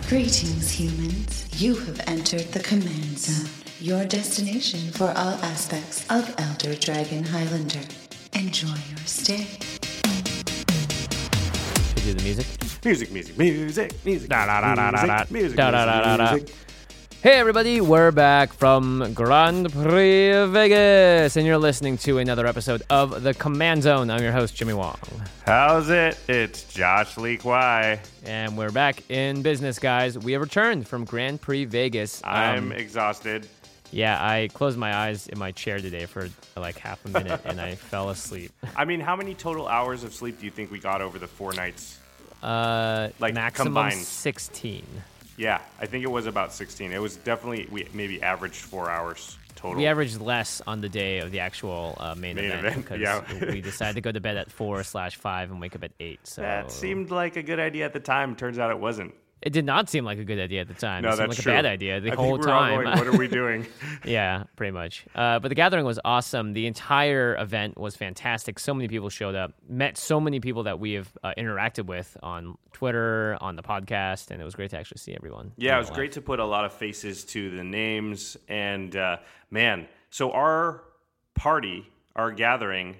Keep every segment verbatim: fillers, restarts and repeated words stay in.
Greetings, humans. You have entered the Command Zone, your destination for all aspects of Elder Dragon Highlander. Enjoy your stay. You do the music? Music, music, music, music, Da, da, da, da, da, da. music, Da, da, da, da, da. music. Hey everybody, we're back from Grand Prix Vegas, and you're listening to another episode of The Command Zone. I'm your host, Jimmy Wong. How's it? It's Josh Lee Kwai. And we're back in business, guys. We have returned from Grand Prix Vegas. I'm Um, exhausted. yeah, I closed my eyes in my chair today for like half a minute, and I fell asleep. I mean, how many total hours of sleep do you think we got over the four nights? Uh, Like, maximum combined. sixteen. Yeah, I think it was about sixteen. It was definitely, we maybe averaged four hours total. We averaged less on the day of the actual uh, main, Main event, event, because yeah. we decided to go to bed at four slash five and wake up at eight. So That seemed like a good idea at the time. Turns out it wasn't. it did not seem like a good idea at the time. No, it seemed that's like true. a bad idea the I whole think we were all time. going, what are we doing? Yeah, pretty much. Uh, but the gathering was awesome. The entire event was fantastic. So many people showed up. Met so many people that we have uh, interacted with on Twitter, on the podcast, and it was great to actually see everyone. Yeah, it was great to put a lot of faces to the names. And uh, man, so our party, our gathering,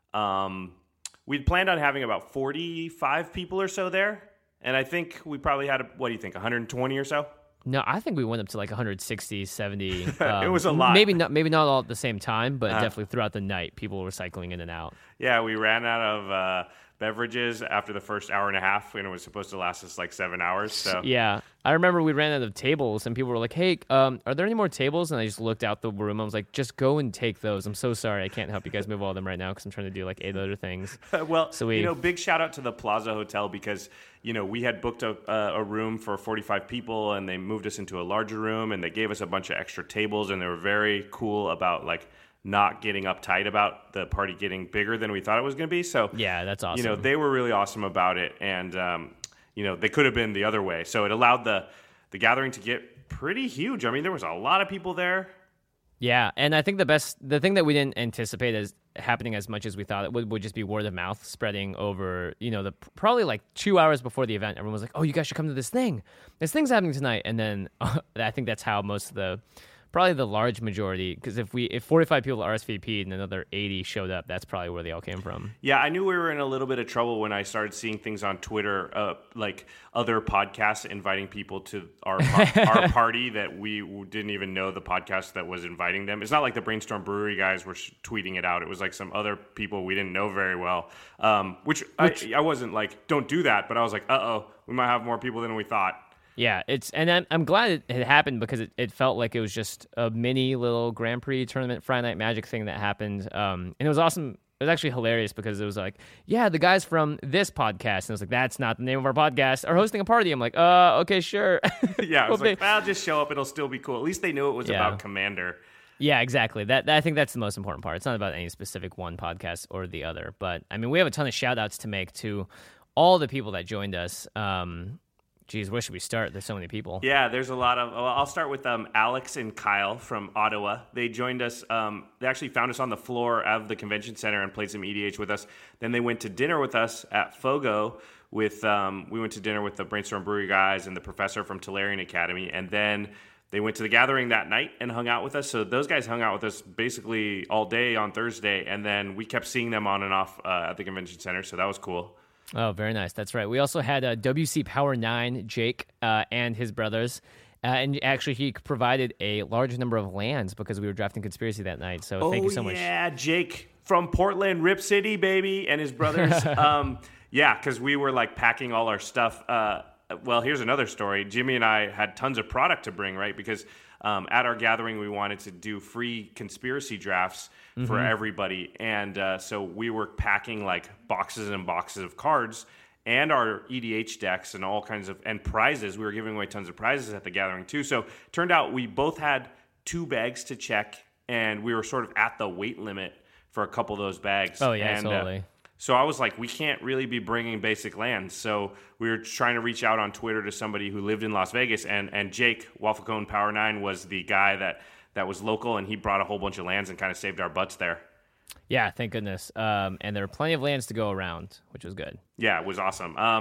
um, we'd planned on having about forty-five people or so there. And I think we probably had, a, what do you think, one hundred twenty or so? No, I think we went up to like one hundred sixty, seventy. It um, was a lot. Maybe not, maybe not all at the same time, but Uh. definitely throughout the night, people were cycling in and out. Yeah, we ran out of uh, beverages after the first hour and a half, and it was supposed to last us like seven hours. So Yeah, I remember we ran out of tables, and people were like, "Hey, um, are there any more tables?" And I just looked out the room. I was like, "Just go and take those. I'm so sorry, I can't help you guys move all of them right now because I'm trying to do like eight other things." well, So we- you know, big shout out to the Plaza Hotel because you know we had booked a, uh, a room for forty-five people, and they moved us into a larger room, and they gave us a bunch of extra tables, and they were very cool about like not getting uptight about the party getting bigger than we thought it was going to be. So Yeah, that's awesome. you know, they were really awesome about it, and um, you know, they could have been the other way. So it allowed the the gathering to get pretty huge. I mean, there was a lot of people there. Yeah, and I think the best, the thing that we didn't anticipate as happening as much as we thought it would, would just be word of mouth spreading over, you know, the probably like two hours before the event. Everyone was like, "Oh, you guys should come to this thing. This thing's happening tonight." And then I think that's how most of the, probably the large majority, because if we if forty-five people R S V P'd and another eighty showed up, that's probably where they all came from. Yeah, I knew we were in a little bit of trouble when I started seeing things on Twitter, uh, like other podcasts inviting people to our our party that we didn't even know the podcast that was inviting them. It's not like the Brainstorm Brewery guys were sh- tweeting it out. It was like some other people we didn't know very well, um, which, which I, I wasn't like, don't do that, but I was like, uh-oh, we might have more people than we thought. Yeah, it's and I'm, I'm glad it, it happened because it, it felt like it was just a mini little Grand Prix tournament Friday Night Magic thing that happened, um, and it was awesome. It was actually hilarious because it was like, yeah, the guys from this podcast, and I was like, that's not the name of our podcast, are hosting a party. I'm like, uh, okay, sure. Yeah, I was Well, like, I'll just show up. It'll still be cool. At least they knew it was Yeah. about Commander. Yeah, exactly. That, that I think that's the most important part. It's not about any specific one podcast or the other, but I mean, we have a ton of shout outs to make to all the people that joined us. Um, Geez, where should we start? There's so many people. Yeah, there's a lot of. Well, I'll start with um, Alex and Kyle from Ottawa. They joined us. Um, they actually found us on the floor of the convention center and played some E D H with us. Then they went to dinner with us at Fogo. With um, we went to dinner with the Brainstorm Brewery guys and the professor from Tolarian Academy, and then they went to the gathering that night and hung out with us. So those guys hung out with us basically all day on Thursday, and then we kept seeing them on and off uh, at the convention center. So that was cool. Oh, very nice. That's right. We also had uh, W C Power nine, Jake, uh, and his brothers. Uh, and actually, he provided a large number of lands because we were drafting Conspiracy that night. So oh, thank you so much. yeah, Jake from Portland, Rip City, baby, and his brothers. um, yeah, because we were like packing all our stuff. Uh, well, here's another story. Jimmy and I had tons of product to bring, right? Because um, at our gathering, we wanted to do free conspiracy drafts mm-hmm. for everybody. And uh, so we were packing like boxes and boxes of cards and our E D H decks and all kinds of, and prizes. We were giving away tons of prizes at the gathering too. So turned out we both had two bags to check, and we were sort of at the weight limit for a couple of those bags. Oh, yeah, and, totally. Uh, so I was like, we can't really be bringing basic lands. So we were trying to reach out on Twitter to somebody who lived in Las Vegas, and and Jake, Wafflecone Power nine, was the guy that, that was local, and he brought a whole bunch of lands and kind of saved our butts there. Yeah, thank goodness. Um, and there were plenty of lands to go around, which was good. Yeah, it was awesome. Um,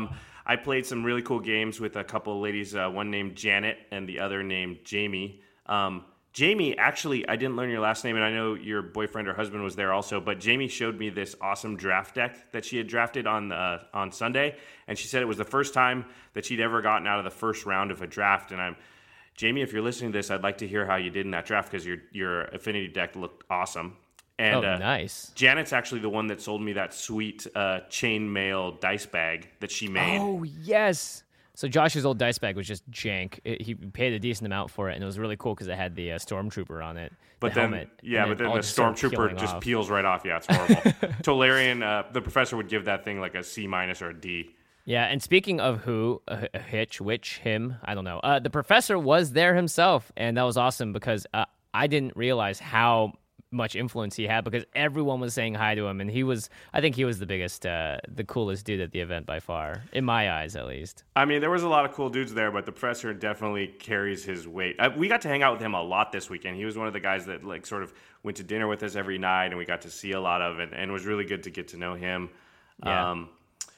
I played some really cool games with a couple of ladies, uh, one named Janet and the other named Jamie. Um, Jamie, actually, I didn't learn your last name, and I know your boyfriend or husband was there also, but Jamie showed me this awesome draft deck that she had drafted on uh, on Sunday, and she said it was the first time that she'd ever gotten out of the first round of a draft. And I'm, Jamie, if you're listening to this, I'd like to hear how you did in that draft because your your Affinity deck looked awesome. And, oh, uh, nice. Janet's actually the one that sold me that sweet uh, chainmail dice bag that she made. Oh, yes. So Josh's old dice bag was just jank. It, he paid a decent amount for it, and it was really cool because it had the uh, Stormtrooper on it. But the then, helmet, yeah, but then all the just started Stormtrooper peeling just off. peels right off. Yeah, it's horrible. Tolarian, uh, the professor would give that thing like a C minus or a D. Yeah, and speaking of who, uh, Hitch, which, him, I don't know. Uh, the professor was there himself, and that was awesome because uh, I didn't realize how much influence he had because everyone was saying hi to him, and he was, I think he was the biggest, uh, the coolest dude at the event by far, in my eyes at least. I mean, there was a lot of cool dudes there, but the professor definitely carries his weight. Uh, we got to hang out with him a lot this weekend. He was one of the guys that like sort of went to dinner with us every night, and we got to see a lot of it, and it was really good to get to know him. Yeah. Um,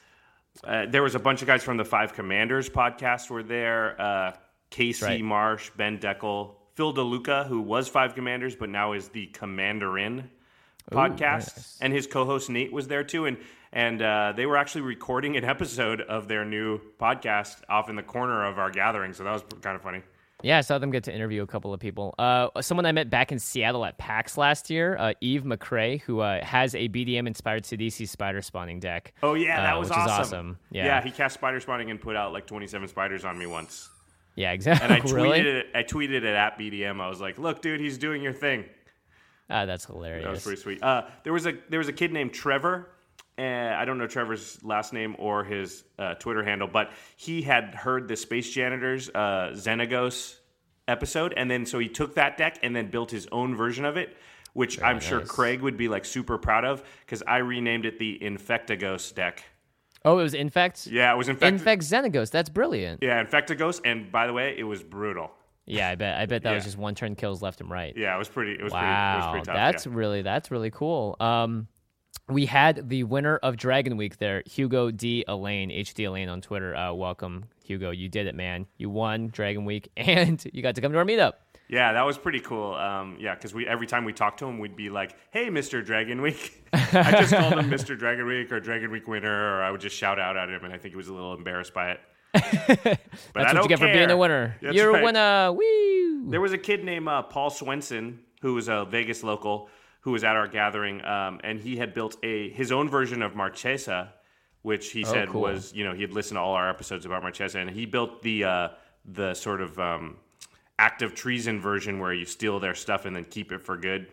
uh, there was a bunch of guys from the Five Commanders podcast were there. Uh, Casey right. Marsh, Ben Deckel, Phil DeLuca, who was Five Commanders, but now is the Commanderin podcast. Nice. And his co-host Nate was there too. And and uh, they were actually recording an episode of their new podcast off in the corner of our gathering. So that was kind of funny. Yeah, I saw them get to interview a couple of people. Uh, someone I met back in Seattle at PAX last year, uh, Eve McCrae, who uh, has a B D M-inspired Sidisi spider spawning deck. Oh, yeah, that uh, was which awesome. Is awesome. Yeah. yeah, he cast spider spawning and put out like twenty-seven spiders on me once. Yeah, exactly. And I tweeted really? it. I tweeted it at B D M. I was like, "Look, dude, he's doing your thing." Ah, that's hilarious. That was pretty sweet. Uh, there was a there was a kid named Trevor. And I don't know Trevor's last name or his uh, Twitter handle, but he had heard the Space Janitors uh, Xenagos episode, and then so he took that deck and then built his own version of it, which Very I'm sure nice. Craig would be like super proud of because I renamed it the Infectagos deck. Oh, it was Infect? Yeah, it was Infect. Infect Xenagos. That's brilliant. Yeah, Infectagos, and by the way, it was brutal. Yeah, I bet. I bet that Yeah. was just one turn kills left and right. Yeah, it was pretty. It was pretty. It Wow, was pretty tough. that's yeah. really that's really cool. Um, we had the winner of Dragon Week there, Hugo D. Elaine, H D Elaine on Twitter. Uh, welcome, Hugo. You did it, man. You won Dragon Week, and you got to come to our meetup. Yeah, that was pretty cool. Um, yeah, because we every time we talked to him, we'd be like, "Hey, Mister Dragon Week." I just called him Mister Dragon Week or Dragon Week winner, or I would just shout out at him, and I think he was a little embarrassed by it. But That's I what don't you get care. for being a winner. That's You're right. a winner. Woo! There was a kid named uh, Paul Swenson who was a Vegas local who was at our gathering, um, and he had built a his own version of Marchesa, which he Oh, said cool. was, you know, he had listened to all our episodes about Marchesa, and he built the uh, the sort of um, act of treason version where you steal their stuff and then keep it for good.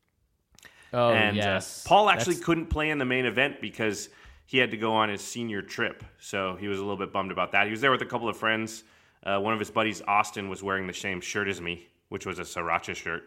Oh, and yes. uh, Paul actually That's- couldn't play in the main event because he had to go on his senior trip, so he was a little bit bummed about that. He was there with a couple of friends. Uh, one of his buddies, Austin, was wearing the same shirt as me, which was a Sriracha shirt.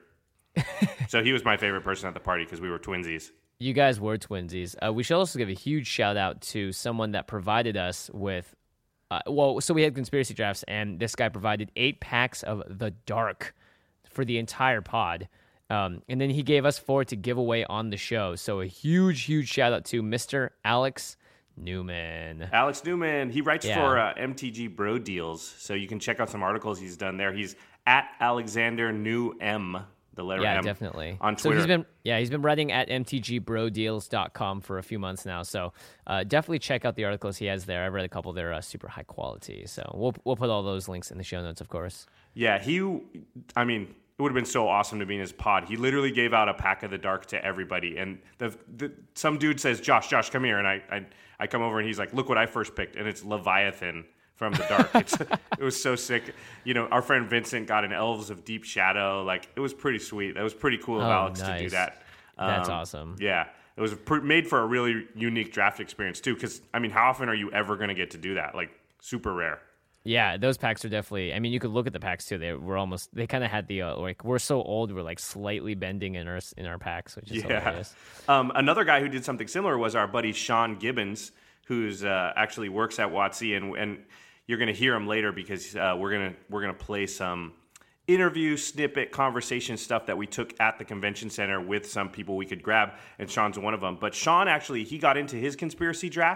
So he was my favorite person at the party because we were twinsies. You guys were twinsies. Uh, we should also give a huge shout out to someone that provided us with. Uh, well, so we had conspiracy drafts, and this guy provided eight packs of The Dark for the entire pod. Um, and then he gave us four to give away on the show. So a huge, huge shout out to Mister Alex Newman. Alex Newman, he writes Yeah. for uh, M T G Bro Deals, so you can check out some articles he's done there. He's at Alexander New M, the letter Yeah, M, definitely. on So Twitter. he's been yeah, he's been writing at m t g bro deals dot com for a few months now. So uh, definitely check out the articles he has there. I've read a couple. They're uh, super high quality. So we'll we'll put all those links in the show notes, of course. Yeah, he, I mean, it would have been so awesome to be in his pod. He literally gave out a pack of the dark to everybody. And the, the some dude says, Josh, Josh, come here. And I, I, I come over and he's like, look what I first picked. And it's Leviathan from the dark. It's, it was so sick. You know, our friend Vincent got an Elves of Deep Shadow. Like, it was pretty sweet. That was pretty cool of Oh, Alex to do nice. that. That's Um, awesome. Yeah. It was pr- made for a really unique draft experience, too. Because, I mean, how often are you ever going to get to do that? Like, super rare. Yeah, those packs are definitely. I mean, you could look at the packs too. They were almost. They kind of had the uh, like. We're so old. We're like slightly bending in our in our packs, which is Yeah. hilarious. Um, another guy who did something similar was our buddy Sean Gibbons, who's uh, actually works at WotC, and and you're going to hear him later because uh, we're gonna we're gonna play some interview snippet conversation stuff that we took at the convention center with some people we could grab, and Sean's one of them. But Sean actually he got into his conspiracy draft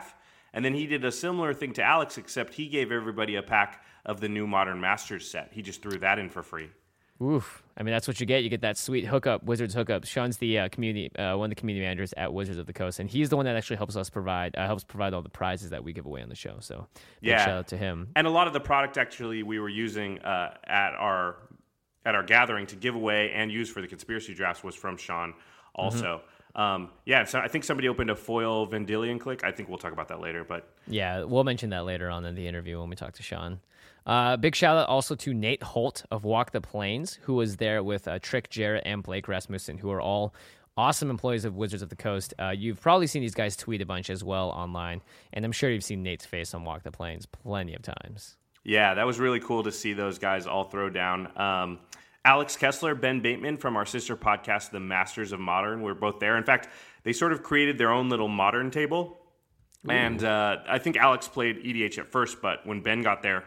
And then he did a similar thing to Alex, except he gave everybody a pack of the new Modern Masters set. He just threw that in for free. Oof. I mean, that's what you get. You get that sweet hookup, Wizards hookup. Sean's the uh, community, uh, one of the community managers at Wizards of the Coast, and he's the one that actually helps us provide, uh, helps provide all the prizes that we give away on the show. So, big yeah. shout out to him. And a lot of the product actually we were using uh, at our at our gathering to give away and use for the conspiracy drafts was from Sean also. Mm-hmm. Um, yeah, so I think somebody opened a foil Vendilion click. I think we'll talk about that later. But yeah, we'll mention that later on in the interview when we talk to Sean. Uh, big shout out also to Nate Holt of Walk the Plains, who was there with uh, Trick, Jarrett, and Blake Rasmussen, who are all awesome employees of Wizards of the Coast. Uh, you've probably seen these guys tweet a bunch as well online, and I'm sure you've seen Nate's face on Walk the Plains plenty of times. Yeah, that was really cool to see those guys all throw down. Um, Alex Kessler, Ben Bateman from our sister podcast, The Masters of Modern, were both there. In fact, they sort of created their own little Modern table. Ooh. And uh, I think Alex played E D H at first, but when Ben got there,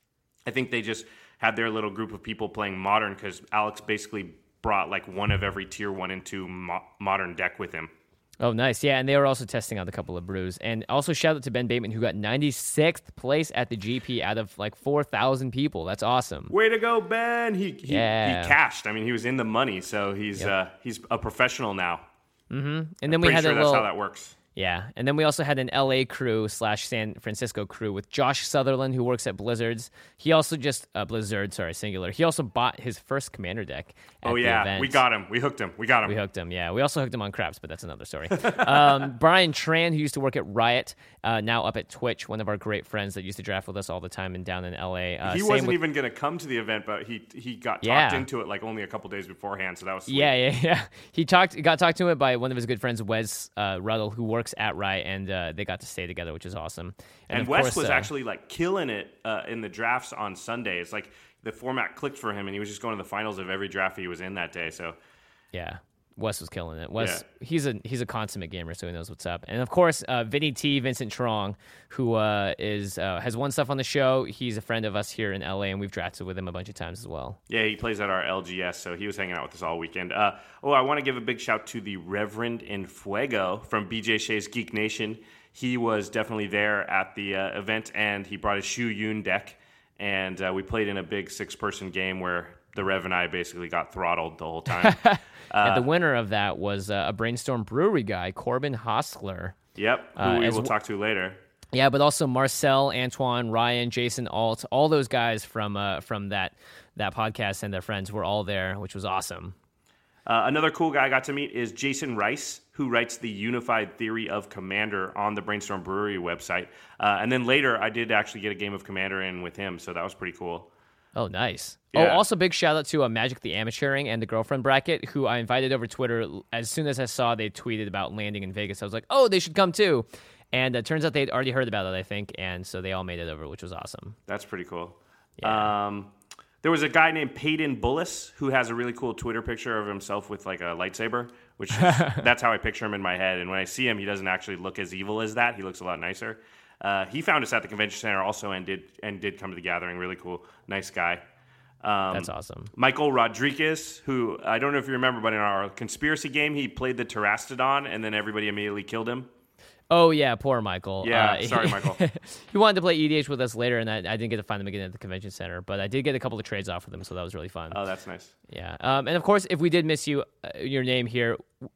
I think they just had their little group of people playing Modern because Alex basically brought like one of every tier one and two mo- Modern deck with him. Oh, nice. Yeah, and they were also testing out a couple of brews. And also shout out to Ben Bateman, who got ninety-sixth place at the G P out of like four thousand people. That's awesome. Way to go, Ben. He he, yeah. he cashed. I mean, he was in the money, so he's yep. uh, he's a professional now. Mm-hmm. And then I'm we had sure a that's little... how that works. Yeah, and then we also had an L A crew slash San Francisco crew with Josh Sutherland, who works at Blizzards. He also just, uh, Blizzard, sorry, singular. He also bought his first Commander deck at Oh, yeah, the event. we got him. We hooked him. We got him. We hooked him, yeah. We also hooked him on craps, but that's another story. um, Brian Tran, who used to work at Riot, uh, now up at Twitch, one of our great friends that used to draft with us all the time and down in L A. Uh, he wasn't with... even going to come to the event, but he he got talked yeah. into it like only a couple days beforehand, so that was sweet. Yeah, yeah, yeah. He talked, got talked to it by one of his good friends, Wes uh, Ruddle, who works at Riot, and uh, they got to stay together, which is awesome. And, and Wes course, was uh, actually like killing it uh, in the drafts on Sunday. It's like the format clicked for him, and he was just going to the finals of every draft he was in that day. So, yeah, Wes was killing it. Wes, yeah. he's a he's a consummate gamer, so he knows what's up. And of course, uh, Vinny T, Vincent Trong, who uh, is uh, has won stuff on the show. He's a friend of us here in L A, and we've drafted with him a bunch of times as well. Yeah, he plays at our L G S, so he was hanging out with us all weekend. Uh, oh, I want to give a big shout to the Reverend Infuego from B J Shea's Geek Nation. He was definitely there at the uh, event, and he brought his Shu Yun deck, and uh, we played in a big six-person game where the Rev and I basically got throttled the whole time. uh, and the winner of that was uh, a Brainstorm Brewery guy, Corbin Hostler. Yep, who uh, we will w- talk to later. Yeah, but also Marcel, Antoine, Ryan, Jason, Alt, all those guys from uh, from that that podcast and their friends were all there, which was awesome. Uh, another cool guy I got to meet is Jason Rice, who writes the Unified Theory of Commander on the Brainstorm Brewery website. Uh, and then later, I did actually get a game of Commander in with him, so that was pretty cool. Oh, nice. Yeah. Oh, also big shout out to uh, Magic the Amateuring and the Girlfriend Bracket, who I invited over Twitter. As soon as I saw they tweeted about landing in Vegas, I was like, oh, they should come too. And it uh, turns out they'd already heard about it, I think, and so they all made it over, which was awesome. That's pretty cool. Yeah. Um, there was a guy named Peyton Bullis who has a really cool Twitter picture of himself with like a lightsaber, which is, that's how I picture him in my head. And when I see him, he doesn't actually look as evil as that. He looks a lot nicer. Uh, he found us at the convention center also and did and did come to the gathering. Really cool, nice guy. Um, That's awesome. Michael Rodriguez, who I don't know if you remember, but in our conspiracy game, he played the Terastodon, and then everybody immediately killed him. Oh, yeah, poor Michael. Yeah, uh, sorry, he, Michael. He wanted to play E D H with us later, and I, I didn't get to find him again at the convention center, but I did get a couple of trades off with him, so that was really fun. Oh, that's nice. Yeah. Um, and, of course, if we did miss you, uh, your name here,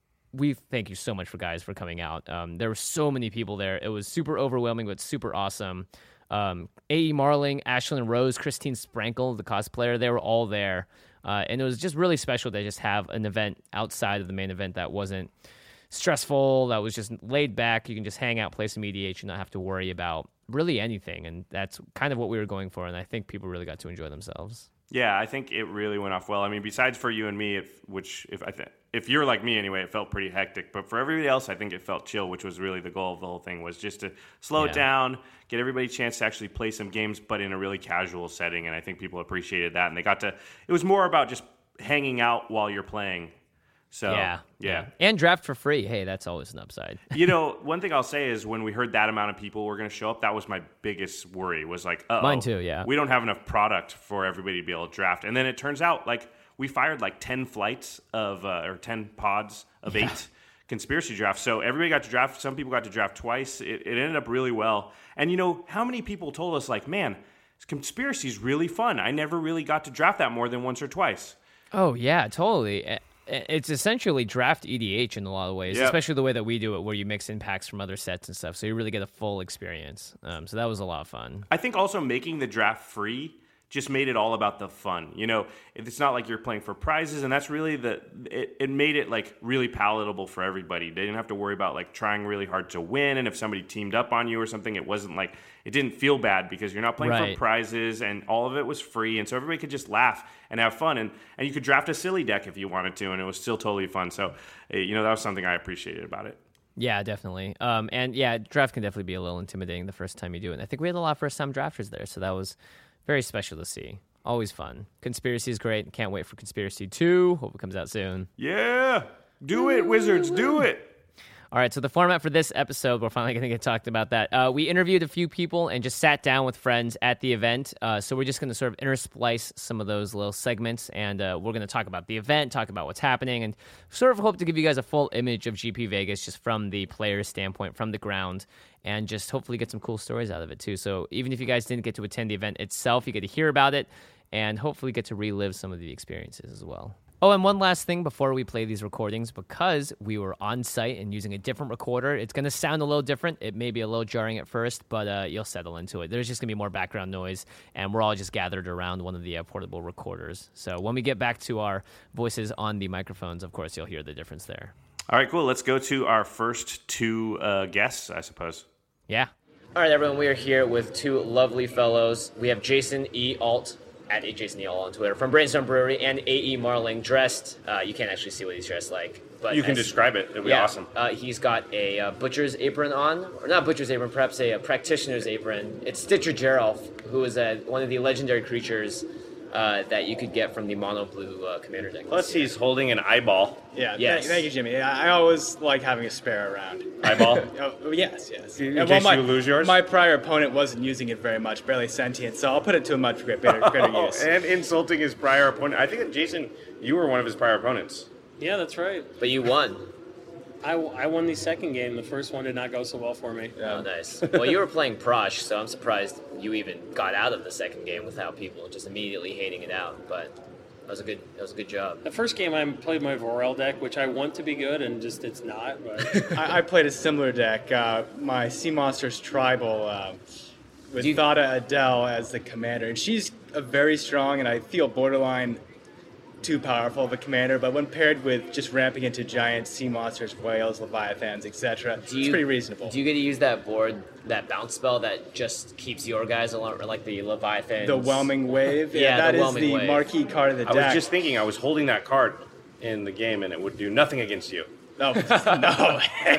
we thank you so much for guys for coming out. Um, there were so many people there. It was super overwhelming, but super awesome. Um, A E Marling, Ashlyn Rose, Christine Sprankle, the cosplayer, they were all there. Uh, and it was just really special to just have an event outside of the main event that wasn't stressful, that was just laid back. You can just hang out, play some E D H, and not have to worry about really anything. And that's kind of what we were going for, and I think people really got to enjoy themselves. Yeah, I think it really went off well. I mean, besides for you and me, if, which if I th- if you're like me anyway, it felt pretty hectic. But for everybody else, I think it felt chill, which was really the goal of the whole thing, was just to slow Yeah. it down, get everybody a chance to actually play some games, but in a really casual setting. And I think people appreciated that. And they got to. It was more about just hanging out while you're playing. So yeah, yeah. And draft for free. Hey, that's always an upside. You know, one thing I'll say is when we heard that amount of people were going to show up, that was my biggest worry, was like, uh-oh. Mine too, yeah. We don't have enough product for everybody to be able to draft. And then it turns out, like, we fired like ten flights of, uh, or ten pods of Yeah. eight, conspiracy draft. So everybody got to draft. Some people got to draft twice. It, it ended up really well. And you know, how many people told us like, man, conspiracy is really fun. I never really got to draft that more than once or twice. Oh, yeah, totally. It's essentially draft E D H in a lot of ways, yep. especially the way that we do it, where you mix in packs from other sets and stuff. So you really get a full experience. Um, so that was a lot of fun. I think also making the draft free just made it all about the fun. You know, it's not like you're playing for prizes, and that's really the, it, it made it like really palatable for everybody. They didn't have to worry about like trying really hard to win, and if somebody teamed up on you or something, it wasn't like, it didn't feel bad because you're not playing right. for prizes, and all of it was free, and so everybody could just laugh and have fun, and, and you could draft a silly deck if you wanted to, and it was still totally fun. So, you know, that was something I appreciated about it. Yeah, definitely. Um, and yeah, draft can definitely be a little intimidating the first time you do it. And I think we had a lot of first-time drafters there, so that was very special to see. Always fun. Conspiracy is great. Can't wait for Conspiracy two. Hope it comes out soon. Yeah. Do it, Wizards. Do it. All right, so the format for this episode, we're finally going to get talked about that. Uh, we interviewed a few people and just sat down with friends at the event. Uh, so we're just going to sort of intersplice some of those little segments, and uh, we're going to talk about the event, talk about what's happening, and sort of hope to give you guys a full image of G P Vegas just from the player's standpoint, from the ground, and just hopefully get some cool stories out of it too. So even if you guys didn't get to attend the event itself, you get to hear about it and hopefully get to relive some of the experiences as well. Oh, and one last thing before we play these recordings, because we were on site and using a different recorder, it's going to sound a little different. It may be a little jarring at first, but uh, you'll settle into it. There's just going to be more background noise, and we're all just gathered around one of the uh, portable recorders. So when we get back to our voices on the microphones, of course, you'll hear the difference there. All right, cool. Let's go to our first two uh, guests, I suppose. Yeah. All right, everyone, we are here with two lovely fellows. We have Jason E. Alt, at Jason E. Alt on Twitter, from Brainstorm Brewery, and A E. Marling, dressed. Uh, you can't actually see what he's dressed like. But you can as, describe it. It'd be yeah, awesome. Uh, he's got a uh, butcher's apron on, or not butcher's apron, perhaps a, a practitioner's apron. It's Stitcher Geralf, who is a, one of the legendary creatures uh, that you could get from the mono blue uh, commander deck. Plus, he's holding an eyeball. Yeah, yes. thank, thank you, Jimmy. I, I always like having a spare around. Eyeball? oh, yes, yes. In yeah, case well, my, you lose yours? My prior opponent wasn't using it very much, barely sentient, so I'll put it to a much greater, greater oh, use. And insulting his prior opponent. I think that, Jason, you were one of his prior opponents. Yeah, that's right. But you won. I, I won the second game. The first one did not go so well for me. Yeah. Oh, nice. Well, you were playing Prosh, so I'm surprised you even got out of the second game without people just immediately hating it out. But that was a good that was a good job. The first game I played my Vorel deck, which I want to be good, and just it's not. But I, I played a similar deck. Uh, my Sea Monsters Tribal uh, with you... Thada Adele as the commander, and she's a very strong and I feel borderline too powerful of a commander, but when paired with just ramping into giant sea monsters, whales, leviathans, et cetera, it's pretty reasonable. Do you get to use that board, that bounce spell that just keeps your guys along, or like the leviathans? The Whelming Wave? yeah, yeah, that the is Whelming the Wave. marquee card of the deck. I was just thinking, I was holding that card in the game, and it would do nothing against you. No, no.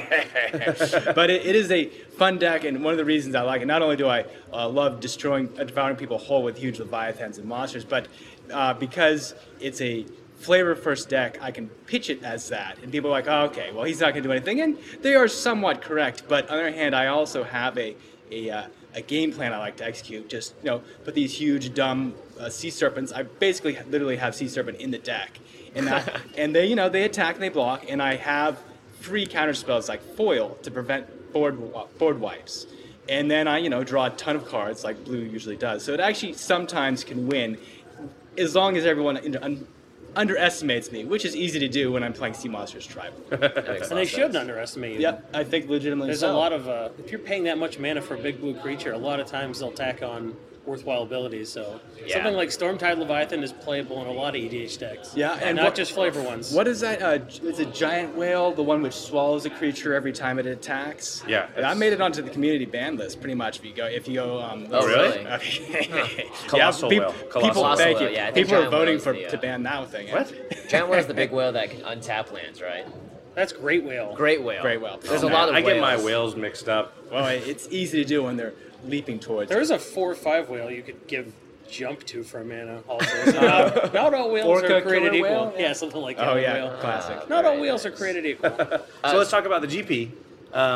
But it, it is a fun deck, and one of the reasons I like it, not only do I uh, love destroying, uh, devouring people whole with huge leviathans and monsters, but uh, because it's a flavor first deck, I can pitch it as that, and people are like, oh, okay, well, he's not going to do anything, and they are somewhat correct. But on the other hand, I also have a a, uh, a game plan I like to execute. Just, you know, put these huge dumb uh, sea serpents. I basically literally have sea serpent in the deck, and that, and they, you know, they attack and they block, and I have three counter spells like foil to prevent board board wipes, and then I, you know, draw a ton of cards like blue usually does. So it actually sometimes can win, as long as everyone un- underestimates me, which is easy to do when I'm playing Sea Monsters Tribal. And they shouldn't underestimate you. Yep, I think legitimately There's so. a lot of, uh, if you're paying that much mana for a big blue creature, a lot of times they'll tack on worthwhile abilities. So Yeah. something like Stormtide Leviathan is playable in a lot of E D H decks. Yeah, and, and not what- just flavor ones. What is that? Uh, it's a giant whale, the one which swallows a creature every time it attacks. Yeah, And I made it onto the community ban list pretty much. If you go, if you go. Um, Oh, really? Okay. Colossal yeah, whale. peop- Colossal people, whale. thank you. Yeah, I think People are giant voting whale's for the, uh, to ban that thing. What? Giant whale is the big whale that can untap lands, right? That's Great Whale. Great whale. Great whale. There's Oh, a lot of I whales. get my whales mixed up. Well, it's easy to do when they're leaping towards. There is a four or five whale you could give jump to for a mana also. So not, not all whales Orca are created killer equal. whale? Yeah, something like that. Oh yeah, Whale. classic. Not all Very whales nice. are created equal. So let's talk about the G P. Um,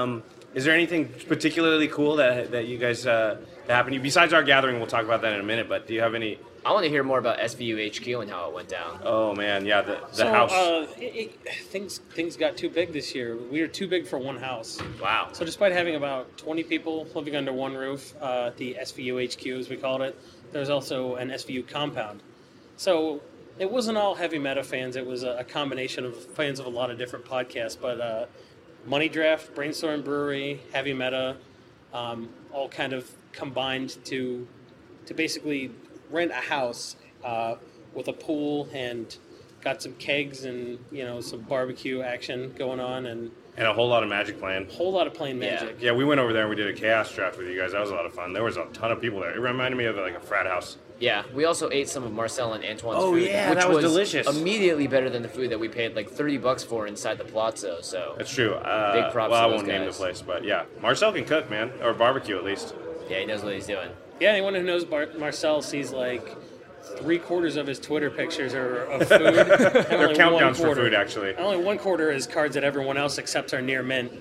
Is there anything particularly cool that that you guys uh, that happened to you? Besides our gathering, we'll talk about that in a minute, but do you have any... I want to hear more about S V U H Q and how it went down. Oh, man, yeah, the, the so, house... Uh, it, it, things things got too big this year. We were too big for one house. Wow. So despite having about twenty people living under one roof, uh, the S V U H Q, as we called it, there's also an S V U compound. So it wasn't all heavy meta fans. It was a, a combination of fans of a lot of different podcasts. But uh, Money Draft, Brainstorm Brewery, Heavy Meta, um, all kind of combined to to basically rent a house uh, with a pool and got some kegs and, you know, some barbecue action going on and And a whole lot of Magic playing. a whole lot of playing Yeah. Magic. Yeah, we went over there and we did a Chaos Draft with you guys. That was a lot of fun. There was a ton of people there. It reminded me of like a frat house. Yeah, we also ate some of Marcel and Antoine's Oh, food, yeah, which that was delicious. immediately better than the food that we paid like thirty bucks for inside the Palazzo. So That's true. Uh, Big props well, to I those won't name the guys. place, but yeah. Marcel can cook, man. Or barbecue, at least. yeah, he knows what he's doing. Yeah, anyone who knows Bar- Marcel sees like three quarters of his Twitter pictures are of food. and They're only countdowns one for quarter- food, actually. and only one quarter is cards that everyone else accepts are near mint.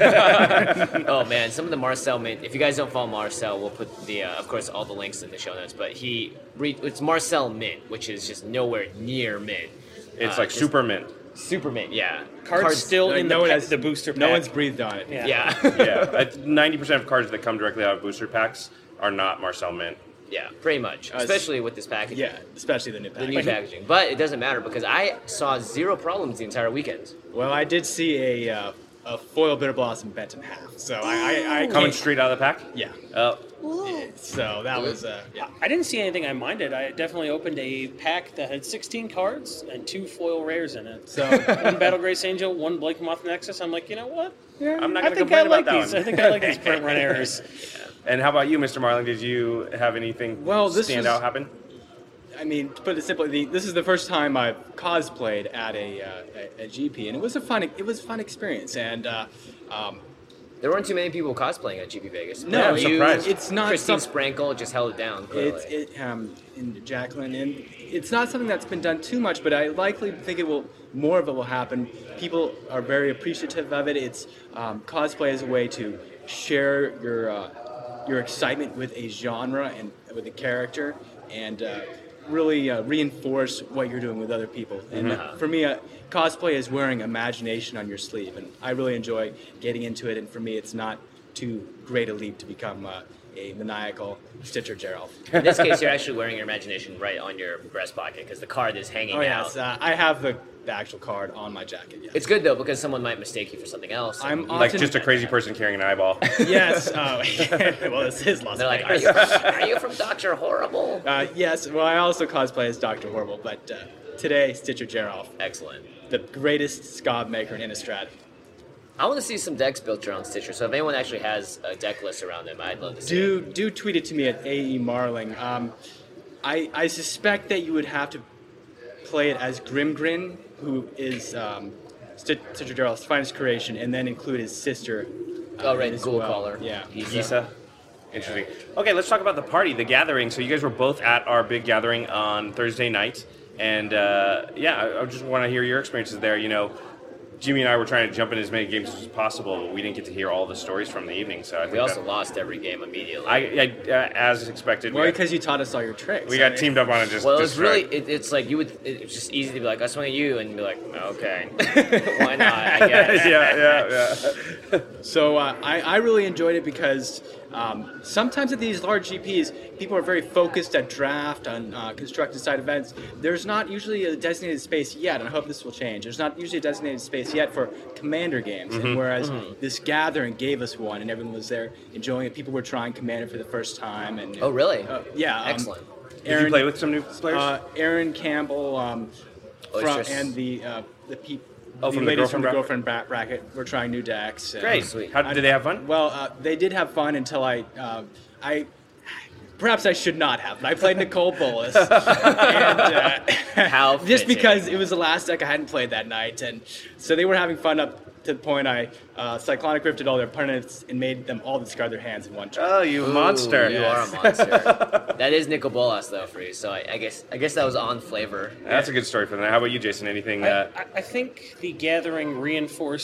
Oh man, some of the Marcel mint. If you guys don't follow Marcel, we'll put the, uh, of course, all the links in the show notes. But he, re- it's Marcel mint, which is just nowhere near mint. It's Uh, like just super mint. super mint. Yeah, Cards, still Like, in no the, one pa- has- the booster pack. No one's breathed on it. Yeah. Yeah, Yeah. ninety percent of cards that come directly out of booster packs are not Marcel mint. yeah, pretty much. Uh, Especially with this packaging. Yeah, especially the new The pack. new packaging. But it doesn't matter because I saw zero problems the entire weekend. Well, I did see a uh, a foil bitter blossom bent in half, so I I, I Coming can't- straight out of the pack? Yeah. Oh. So that was uh, yeah. I didn't see anything I minded. I definitely opened a pack that had sixteen cards and two foil rares in it. So One Battle Grace Angel, one Blake Moth Nexus. I'm like, you know what? I'm not I going to think I complain like about that these. one. I think I like these print run errors. And how about you, Mister Marlin? Did you have anything Well, this stand was- out happen? I mean, to put it simply, the, this is the first time I've cosplayed at a, uh, a, a G P, and it was a fun it was a fun experience. And uh, um, There weren't too many people cosplaying at G P Vegas. No, Yeah, I'm you, surprised. it's not Christine some- Sprankle just held it down. Clearly. it's it um, in Jacqueline, and it's not something that's been done too much, but I likely think it will more of it will happen. People are very appreciative of it. It's um, cosplay is a way to share your uh, your excitement with a genre and with a character, and uh, really uh, reinforce what you're doing with other people. And uh, for me, uh, cosplay is wearing imagination on your sleeve, and I really enjoy getting into it. And for me, it's not too great a leap to become uh, a maniacal Stitcher Gerald. In this case, you're actually wearing your imagination right on your breast pocket because the card is hanging Oh out. yes, uh, I have the, the actual card on my jacket. Yes. It's good though because someone might mistake you for something else. and I'm you- Like often- just a crazy person carrying an eyeball. Yes. Uh, well, this is Las They're like, are Vegas. you, from, are you from Doctor Horrible? Uh, yes. Well, I also cosplay as Doctor Horrible, but uh, today Stitcher Gerald, Excellent. the greatest scob maker in Innistrad. I want to see some decks built around Stitcher. So if anyone actually has a deck list around them, I'd love to see. Do it. do tweet it to me at A E Marling. Um, I I suspect that you would have to play it as Grimgrin, who is um, St- Stitcher Gerald's finest creation, and then include his sister. uh, Oh right, as Ghoul well. Caller. Yeah. He's, Gisa. Interesting. Okay, let's talk about the party, the gathering. So you guys were both at our big gathering on Thursday night, and uh, yeah, I, I just want to hear your experiences there. You know, Jimmy and I were trying to jump in as many games as possible, but we didn't get to hear all the stories from the evening. So I think We also that, lost every game immediately. I, I uh, as expected, Well, we got, because you taught us all your tricks. we I got mean- teamed up on it. Just well, it's just really, right. it, it's like you would, it's just easy to be like, I swing at you, and be like, okay, why not? I guess. yeah, yeah, yeah. So uh, I, I really enjoyed it because um, sometimes at these large G Ps, people are very focused at draft, on uh, constructed side events. There's not usually a designated space yet, and I hope this will change. There's not usually a designated space yet for Commander games, and whereas this gathering gave us one, and everyone was there enjoying it. People were trying Commander for the first time, and Oh, really? uh, yeah, um, Excellent. Did you play with some new players? Uh, Aaron Campbell um, from, Oysters. and the uh, the people. Oh, the from the ladies from girlfriend the bracket? girlfriend bra- bracket. We're trying new decks. and- Great. sweet. How did they have fun? Well, uh, they did have fun until I, uh, I, perhaps I should not have. But I played Nicole Bolas, and, uh, How just fitting. because it was the last deck I hadn't played that night, and so they were having fun up to the point I uh, cyclonic rifted all their opponents and made them all discard their hands in one turn. Oh, you monster! You are a monster. That is Nicol Bolas though for you, so I, I guess I guess that was on flavor. That's a good story for them. How about you, Jason? Anything? I, Uh, I- I think the gathering reinforced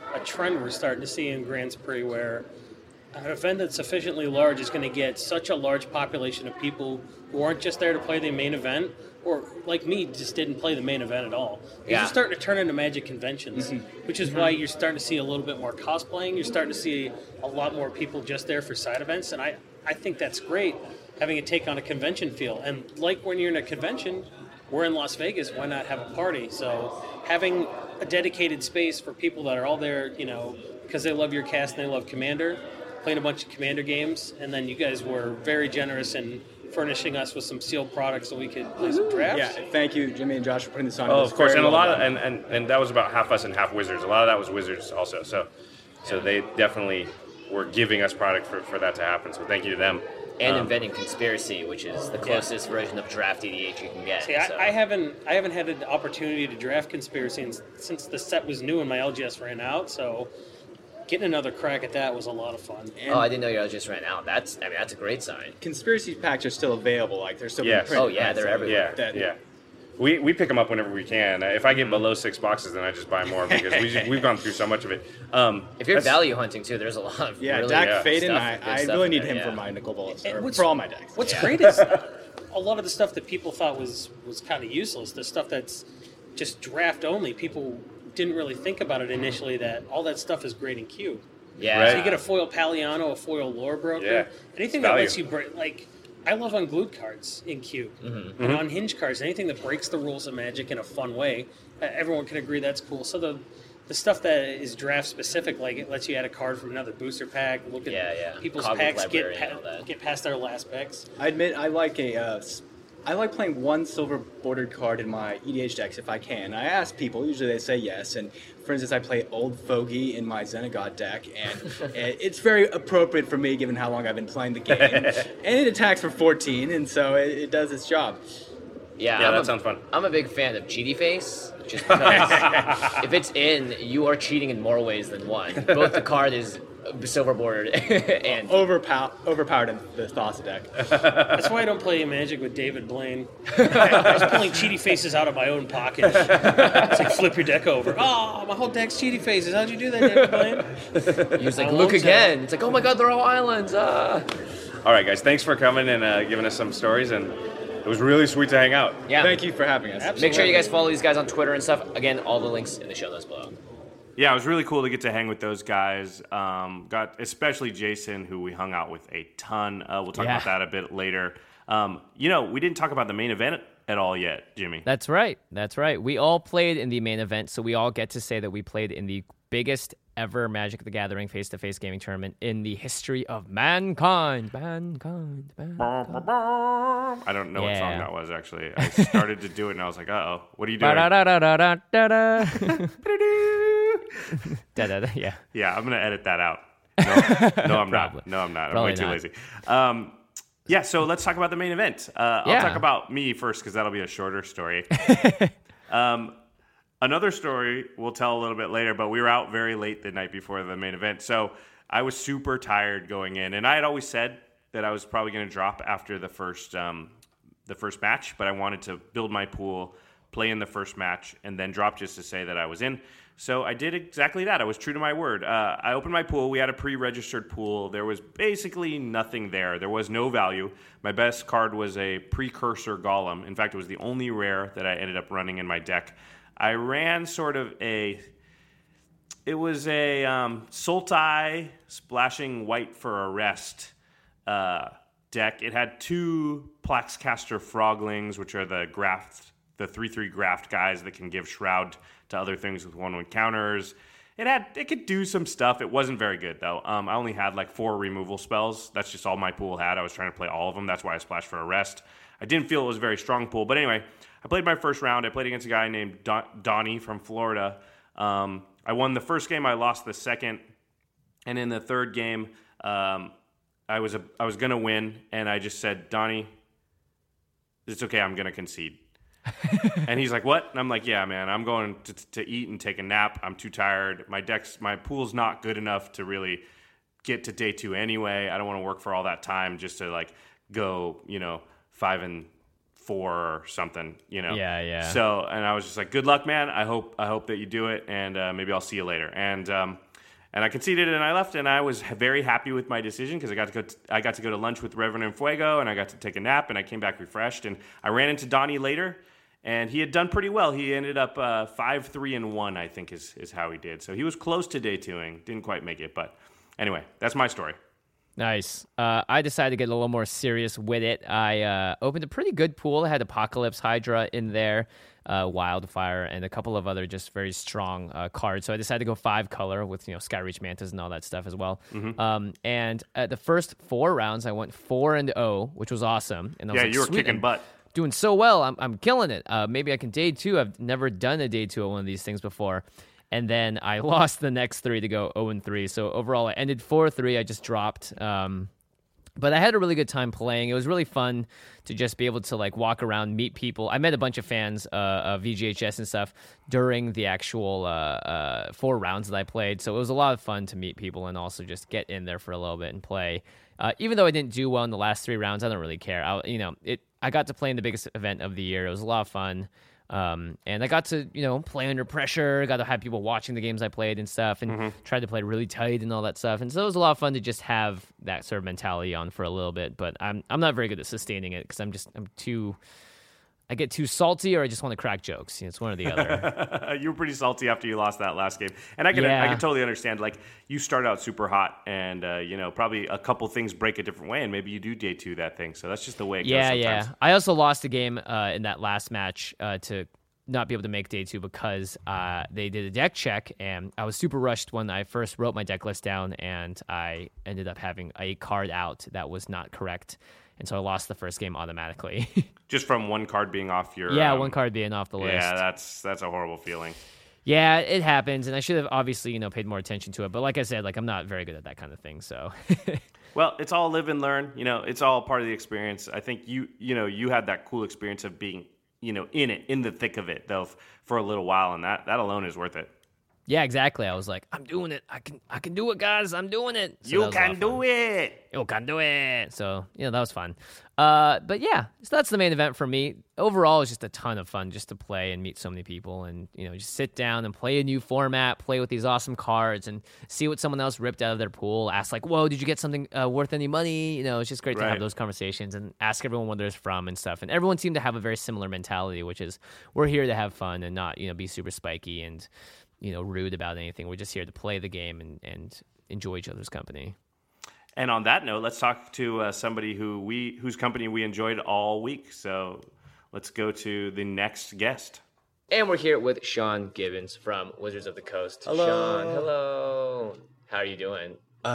a trend we're starting to see in Grand Prix where an event that's sufficiently large is going to get such a large population of people who aren't just there to play the main event, or like me, just didn't play the main event at all. These Yeah. are starting to turn into Magic conventions, Mm-hmm. which is why you're starting to see a little bit more cosplaying. You're starting to see a lot more people just there for side events, and I, I think that's great, having it take on a convention feel. And like when you're in a convention, we're in Las Vegas, why not have a party? So having a dedicated space for people that are all there, you know, because they love your cast and they love Commander, playing a bunch of Commander games, and then you guys were very generous in furnishing us with some sealed products so we could play some drafts. Yeah, thank you, Jimmy and Josh, for putting this on. Oh, It was of course, very and a well lot of, done. and, and, and that was about half us and half Wizards. A lot of that was Wizards also. So, so they definitely were giving us product for, for that to happen. So thank you to them. And Um, inventing Conspiracy, which is the closest version of draft E D H you can get. See, I, so. I haven't I haven't had an opportunity to draft Conspiracy since, since the set was new and my L G S ran out, so getting another crack at that was a lot of fun. And Oh, I didn't know you just ran out. That's, I mean, that's a great sign. conspiracy packs are still available. Like they're still Yes. being printed. Oh, yeah, right? they're So everywhere. Yeah, that- yeah. We we pick them up whenever we can. If I get below six boxes, then I just buy more because we just, we've gone through so much of it. Um, If you're that's- value hunting, too, there's a lot of Yeah, really Dak yeah, Faden, stuff- I, good I stuff really in need there, him yeah. for my Nicol Bolas, And or what's- for all my decks. What's Yeah. great is a lot of the stuff that people thought was, was kind of useless, the stuff that's just draft only, people didn't really think about it initially, that all that stuff is great in Cube. Yeah. Right. So you get a foil Paliano, a foil Lore Broker, Yeah. anything It's that value. lets you break. Like, I love unglued cards in Cube, Mm-hmm. and unhinged cards. Anything that breaks the rules of Magic in a fun way, uh, everyone can agree that's cool. So the the stuff that is draft specific, like it lets you add a card from another booster pack. Look at Yeah, yeah. people's Cognitive packs get library and all pa- that. get past their last picks. I admit I like a, uh, s- I like playing one silver bordered card in my E D H decks if I can. I ask people, usually they say yes. And for instance, I play Old Fogey in my Xenagod deck, and it- it's very appropriate for me given how long I've been playing the game. And it attacks for fourteen, and so it, it does its job. Yeah, Yeah, I'm that a- sounds fun. I'm a big fan of Cheaty Face, just because if it's in, you are cheating in more ways than one. Both the card is silver bordered and Overpow- overpowered in the Thassa deck. That's why I don't play Magic with David Blaine. I was pulling cheaty faces out of my own pocket. It's like flip your deck over. Oh, my whole deck's cheaty faces. How'd you do that, David Blaine? he was like, I look won't again. It's like, oh my god, they're all islands. Ah. All right, guys. Thanks for coming and uh, giving us some stories, and it was really sweet to hang out. Yeah. Thank you for having us. Absolutely. Make sure you guys follow these guys on Twitter and stuff. Again, all the links in the show notes below. Yeah, it was really cool to get to hang with those guys. Um, got especially Jason, who we hung out with a ton. Uh, we'll talk Yeah. about that a bit later. Um, you know, we didn't talk about the main event at all yet, Jimmy. That's right. That's right. We all played in the main event, so we all get to say that we played in the biggest ever Magic the Gathering face-to-face gaming tournament in the history of mankind. Mankind. mankind. I don't know what song Yeah. that was, actually. I started to do it, and I was like, uh-oh, what are you doing? Ba-da-da-da-da-da-da. Da-da-da, yeah. Yeah, I'm going to edit that out. No, no I'm Probably. not. No, I'm not. I'm Probably way too not. lazy. Um, yeah, so let's talk about the main event. Uh, I'll Yeah. talk about me first because that'll be a shorter story. um, another story we'll tell a little bit later, but we were out very late the night before the main event. So I was super tired going in, and I had always said that I was probably going to drop after the first um, the first match, but I wanted to build my pool, play in the first match, and then drop just to say that I was in. So I did exactly that. I was true to my word. Uh, I opened my pool. We had a pre-registered pool. There was basically nothing there. There was no value. My best card was a Precursor Golem. In fact, it was the only rare that I ended up running in my deck. I ran sort of a... It was a um, Sultai splashing white for a rest uh, deck. It had two Plaxcaster Froglings, which are the graft, the three three graft guys that can give Shroud to other things with one one counters. It had it could do some stuff. It wasn't very good though. Um, I only had like four removal spells. That's just all my pool had. I was trying to play all of them. That's why I splashed for a rest. I didn't feel it was a very strong pool. But anyway, I played my first round. I played against a guy named Don- Donnie from Florida. Um, I won the first game. I lost the second. And in the third game, um, I was a, I was going to win. And I just said, Donnie, it's okay. I'm going to concede. And he's like, what? And I'm like, yeah, man, I'm going to, to eat and take a nap. I'm too tired. My deck's, my pool's not good enough to really get to day two anyway. I don't want to work for all that time just to like go, you know, five and four or something, you know. Yeah, yeah. So, and I was just like, good luck, man. I hope I hope that you do it, and uh, maybe I'll see you later. And um, and I conceded, and I left, and I was very happy with my decision because I got to go. To, I got to go to lunch with Reverend Fuego, and I got to take a nap, and I came back refreshed. And I ran into Donnie later, and he had done pretty well. He ended up uh, five, three, and one, I think, is is how he did. So he was close to day twoing, didn't quite make it, but anyway, that's my story. Nice. Uh, I decided to get a little more serious with it. I uh, opened a pretty good pool. I had Apocalypse Hydra in there, uh, Wildfire, and a couple of other just very strong uh, cards. So I decided to go five color with, you know, Skyreach Mantas and all that stuff as well. Mm-hmm. Um, and at the first four rounds, I went four and oh, which was awesome. And I was Yeah, like, you were sweet, kicking I'm butt. doing so well. I'm I'm killing it. Uh, maybe I can day two. I've never done a day two of one of these things before. And then I lost the next three to go oh and three. So overall, I ended four three. I just dropped. Um, but I had a really good time playing. It was really fun to just be able to like walk around, meet people. I met a bunch of fans uh, of V G H S and stuff during the actual uh, uh, four rounds that I played. So it was a lot of fun to meet people and also just get in there for a little bit and play. Uh, even though I didn't do well in the last three rounds, I don't really care. I, you know, it. I got to play in the biggest event of the year. It was a lot of fun. Um, and I got to, you know, play under pressure, got to have people watching the games I played and stuff, and mm-hmm. tried to play really tight and all that stuff. And so it was a lot of fun to just have that sort of mentality on for a little bit, but I'm I'm not very good at sustaining it because I'm just, I'm too, I get too salty or I just want to crack jokes. You know, it's one or the other. You were pretty salty after you lost that last game. And I can yeah. I can totally understand, like, you start out super hot and, uh, you know, probably a couple things break a different way and maybe you do day two that thing. So that's just the way it yeah, goes sometimes. Yeah, I also lost a game uh, in that last match uh, to not be able to make day two because uh, they did a deck check and I was super rushed when I first wrote my deck list down and I ended up having a card out that was not correct. And so I lost the first game automatically. Just from one card being off your... Yeah, um, one card being off the list. Yeah, that's that's a horrible feeling. Yeah, it happens, and I should have obviously, you know, paid more attention to it. But like I said, like I'm not very good at that kind of thing, so... Well, it's all live and learn. You know, it's all part of the experience. I think you, you know, you had that cool experience of being, you know, in it, in the thick of it, though, for a little while, and that, that alone is worth it. Yeah, exactly. I was like, I'm doing it. I can I can do it, guys. I'm doing it. So you can do it. You can do it. So, you know, that was fun. Uh, but yeah, so that's the main event for me. Overall, it's just a ton of fun just to play and meet so many people and, you know, just sit down and play a new format, play with these awesome cards and see what someone else ripped out of their pool. Ask like, whoa, did you get something uh, worth any money? You know, it's just great right. to have those conversations and ask everyone where they're from and stuff. And everyone seemed to have a very similar mentality, which is we're here to have fun and not, you know, be super spiky and, you know, rude about anything. We're just here to play the game and, and enjoy each other's company. And on that note, let's talk to uh, somebody who we whose company we enjoyed all week. So let's go to the next guest. And we're here with Sean Gibbons from Wizards of the Coast. Hello. Sean, hello. How are you doing?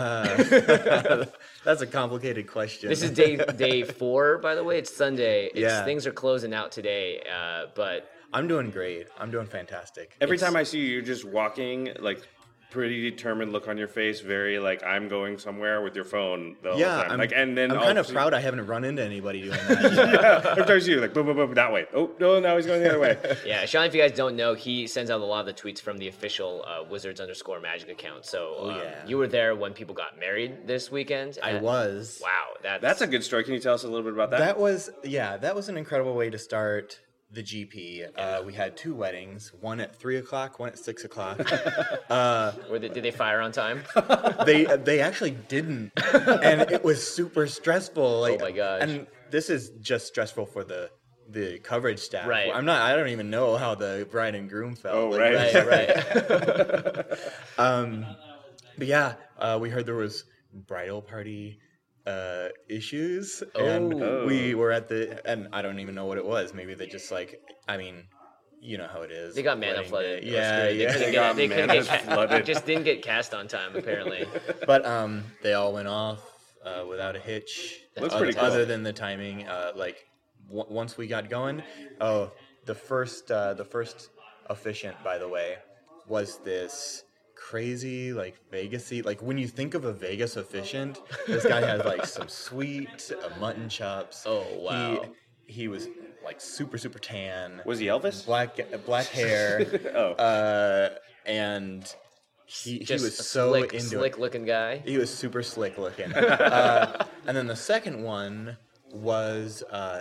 Uh, that's a complicated question. This is day day four, by the way. It's Sunday. It's, Yeah. Things are closing out today, uh, but... I'm doing great. I'm doing fantastic. Every It's- time I see you, you're just walking, like, pretty determined look on your face, very, like, I'm going somewhere with your phone the yeah, whole time. I'm, like, and then I'm all kind of of a proud I haven't run into anybody doing that. yeah, every time I see you, like, boom, boom, boom, that way. Oh, no, now he's going the other way. Yeah, Sean, if you guys don't know, he sends out a lot of the tweets from the official uh, Wizards underscore Magic account. So Oh, um, yeah. you were there when people got married this weekend. I and- was. Wow, that's, That's a good story. Can you tell us a little bit about that? That was, yeah, that was an incredible way to start the G P. Uh, we had two weddings, one at three o'clock, one at six o'clock. uh, Were they, did they fire on time? they they actually didn't, and it was super stressful. Like, Oh my gosh. And this is just stressful for the the coverage staff. Right. I'm not. I don't even know how the bride and groom felt. Oh, Like, right. Right, right. Um, but yeah, uh, we heard there was bridal party uh, issues, and Oh. we were at the, and I don't even know what it was. Maybe they just like, I mean, you know how it is. They got mana wedding flooded. day. It was Yeah, screwed. They yeah. couldn't They get, got they couldn't mana get ca- flooded. just didn't get cast on time, apparently. But um, they all went off uh, without a hitch. Looks other, pretty cool. Other than the timing, uh, like w- once we got going, oh, the first, uh, the first efficient, by the way, was this crazy like Vegas-y. Like when you think of a Vegas efficient, this guy has like some sweet uh, mutton chops. Oh, wow. He, he was like super super tan. Was he Elvis? Black black hair. Oh. Uh, and he he Just was a so slick, into slick it. looking guy. He was super slick looking. uh, and then the second one was uh,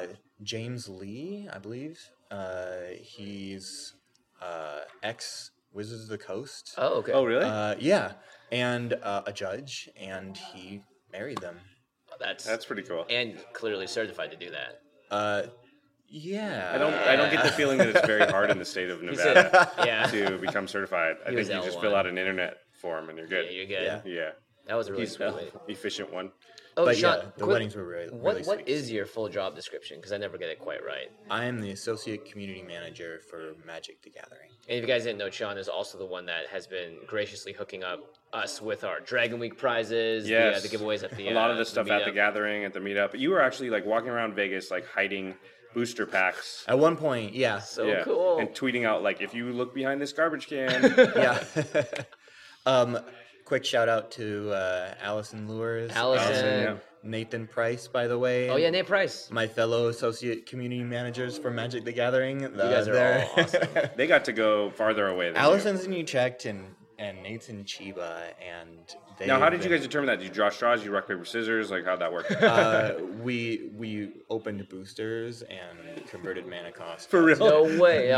James Lee, I believe. Uh, he's uh, ex Wizards of the Coast. Oh, okay. Oh, really? Uh, yeah, and uh, a judge, and he married them. That's That's pretty cool. and clearly certified to do that. Uh, yeah. I don't. I don't get the feeling that it's very hard in the state of He Nevada said, yeah. to become certified. I He think was you L just one. fill out an internet form and you're good. Yeah, you're good. Yeah. Yeah. That was a really He's sweet the way. efficient one. Oh, But Sean, yeah, the quick- weddings were really, What really What sweet. is your full job description? Because I never get it quite right. I am the associate community manager for Magic the Gathering. And if you guys didn't know, Sean is also the one that has been graciously hooking up us with our Dragon Week prizes, Yes. the, uh, the giveaways at the A lot uh, of the stuff at the meetup. gathering, at the meetup. You were actually like walking around Vegas, like hiding booster packs. At one point, yeah. So yeah. cool. And tweeting out like, if you look behind this garbage can. yeah. um, quick shout out to uh, Allison Lures. Allison. Allison, yeah. Nathan Price, by the way. Oh yeah, Nate Price. My fellow associate community managers for Magic the Gathering. You guys are all awesome. They got to go farther away than you. Allison's in checked and and Nate's in Chiba, and they. Now, how did you guys determine that? Did you draw straws? You rock paper scissors? Like, how'd that work? Uh, we we opened boosters and converted mana cost. For real? No way. Oh,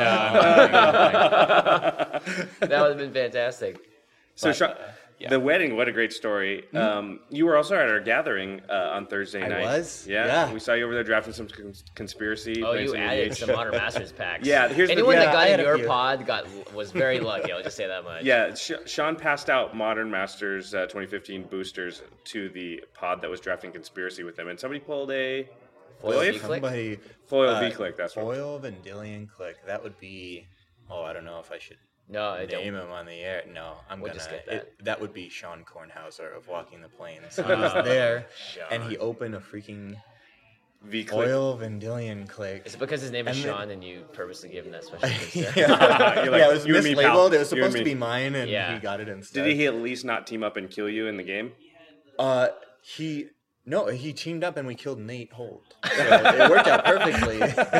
that would have been fantastic. So, But, Sha- uh, yeah. the wedding, what a great story. Um, you were also at our gathering uh, on Thursday I night. was? Yeah. Yeah. We saw you over there drafting some cons- conspiracy. Oh, playing you some added E D H. some Modern Masters packs. Yeah, here's the- anyone Yeah, that got I had in a your few. pod got was very lucky. I'll just say that much. Yeah, Sh- Sean passed out Modern Masters uh, twenty fifteen boosters to the pod that was drafting conspiracy with them, and somebody pulled a Foil Foil? V-Click? Somebody Foil uh, V-Click, that's right. Foil Vendilion Click. That would be. Oh, I don't know if I should No, I don't. name him on the air. No, I'm We'll gonna. just skip it- that would be Sean Kornhauser of Walking the Plains. He was there, and he opened a freaking V-Click. Foil Vendilion Click. Is it because his name is And then- Sean and you purposely give him that special yeah. concern? You're like, yeah, it was you and me, pal. mislabeled. It was You and supposed to me. be mine, and Yeah. he got it instead. Did he at least not team up and kill you in the game? Uh, he no, he teamed up and we killed Nate Holt. So it worked out perfectly.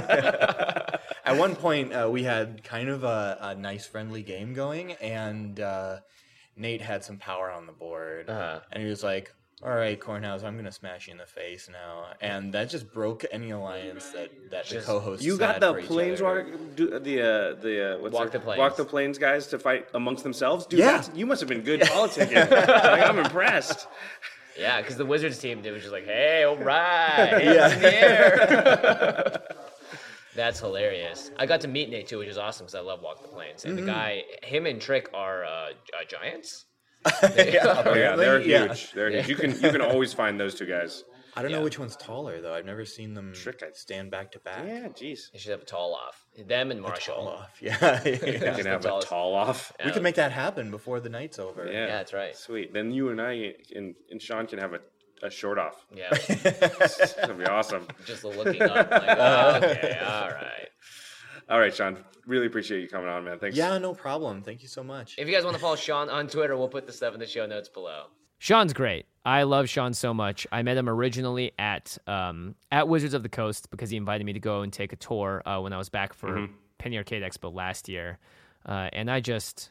At one point, uh, we had kind of a, a nice, friendly game going, and uh, Nate had some power on the board, Uh-huh. and he was like, "All right, Cornhouse, I'm gonna smash you in the face now," and that just broke any alliance that that the Just- co-hosts. You got had the for each planeswalker, do, the uh, the uh, what's Walk it? the Plains. walk the plains guys to fight amongst themselves. Dude, Yeah. that's, you must have been good politicking. Like, I'm impressed. Yeah, because the Wizards team, they were just like, hey, all right, hands in the air. That's hilarious. I got to meet Nate too, which is awesome because I love Walk the Plains. And Mm-hmm. the guy, him and Trick are uh, uh, giants. yeah, Oh, yeah, apparently, they're yeah. huge. They're huge. You can you can always find those two guys. I don't Yeah. know which one's taller though. I've never seen them Trick, I- stand back to back. Yeah, jeez. They should have a tall off. Them and Tall Marshall. off. Yeah, yeah. You can have a tallest. tall off. We can make that happen before the night's over. Yeah. Yeah, that's right. Sweet. Then you and I and, and Sean can have a, a short off. Yeah, That'd be awesome. just looking up. Like, oh, okay, all right. All right, Sean. Really appreciate you coming on, man. Thanks. Yeah, no problem. Thank you so much. If you guys want to follow Sean on Twitter, we'll put the stuff in the show notes below. Sean's great. I love Sean so much. I met him originally at um, at Wizards of the Coast because he invited me to go and take a tour uh, when I was back for Mm-hmm. Penny Arcade Expo last year, uh, and I just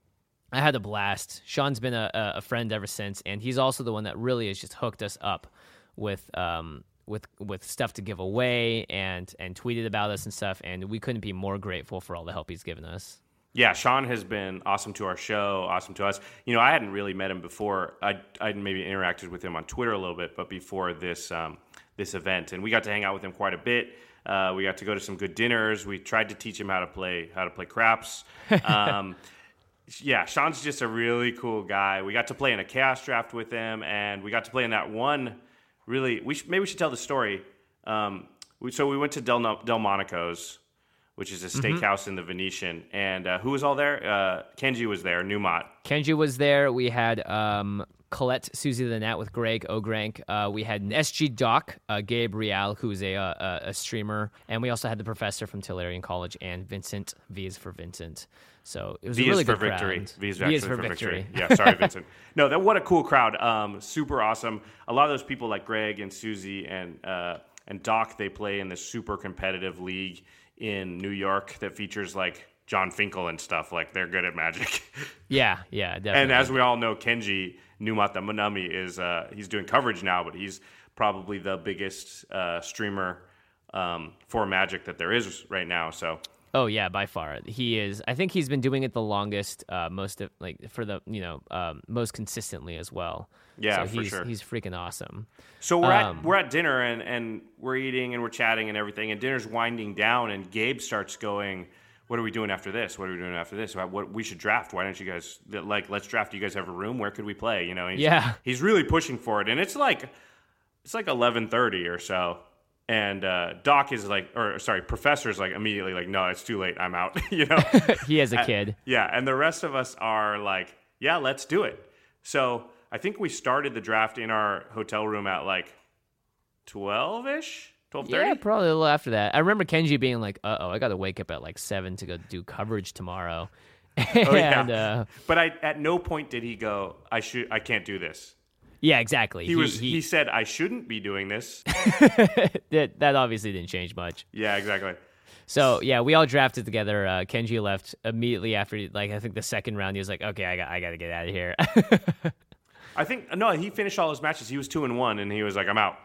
I had a blast. Sean's been a, a friend ever since, and he's also the one that really has just hooked us up with um, with with stuff to give away and and tweeted about us and stuff. And we couldn't be more grateful for all the help he's given us. Yeah, Sean has been awesome to our show, awesome to us. You know, I hadn't really met him before. I I maybe interacted with him on Twitter a little bit, but before this um, this event, and we got to hang out with him quite a bit. Uh, we got to go to some good dinners. We tried to teach him how to play how to play craps. Um, yeah, Sean's just a really cool guy. We got to play in a chaos draft with him, and we got to play in that one. Really, we should, maybe we should tell the story. Um, we, so we went to Del Delmonico's, which is a steakhouse in the Venetian. And uh, who was all there? Uh, Kenji was there, Newmont. Kenji was there. We had um, Colette, Susie the Gnat with Greg Ogrank. Uh, we had an S G Doc, uh, Gabe Real, who's a, uh, a streamer. And we also had the professor from Tillerian College and Vincent, V is for Vincent. So it was V a really is for good victory. crowd. V is, V is actually for victory. Yeah, sorry, Vincent. No, that what a cool crowd. Um, super awesome. A lot of those people like Greg and Susie and uh, and Doc, they play in this super competitive league in New York that features like John Finkel and stuff. Like they're good at Magic. Yeah, yeah, definitely. And as we all know, Kenji Numata Manami is uh, he's doing coverage now, but he's probably the biggest uh, streamer um, for Magic that there is right now. So. Oh yeah, by far he is. I think he's been doing it the longest, uh, most of, like for the you know um, most consistently as well. Yeah, so for he's, sure. He's freaking awesome. So we're Um, at we're at dinner and, and we're eating and we're chatting and everything, and dinner's winding down, and Gabe starts going, "What are we doing after this? What are we doing after this? What we should draft? Why don't you guys like let's draft? Do you guys have a room? Where could we play? You know?" He's, Yeah. He's really pushing for it, and it's like it's like eleven thirty or so. And uh, Doc is like, or sorry, Professor's like immediately like, no, it's too late. I'm out. you know, he has a kid. Yeah, and the rest of us are like, yeah, let's do it. So I think we started the draft in our hotel room at like twelve-ish, twelve thirty. Yeah, probably a little after that. I remember Kenji being like, "Uh oh, I got to wake up at like seven to go do coverage tomorrow." and, Oh, yeah. uh, But I, at no point did he go, I should, I can't do this. yeah, exactly. He, was, he, said, I shouldn't be doing this. that that obviously didn't change much. Yeah, exactly. So yeah, we all drafted together. Uh, Kenji left immediately after, like I think the second round. He was like, "Okay, I got, I got to get out of here." I think, no, he finished all his matches. He was two and one, and he was like, I'm out.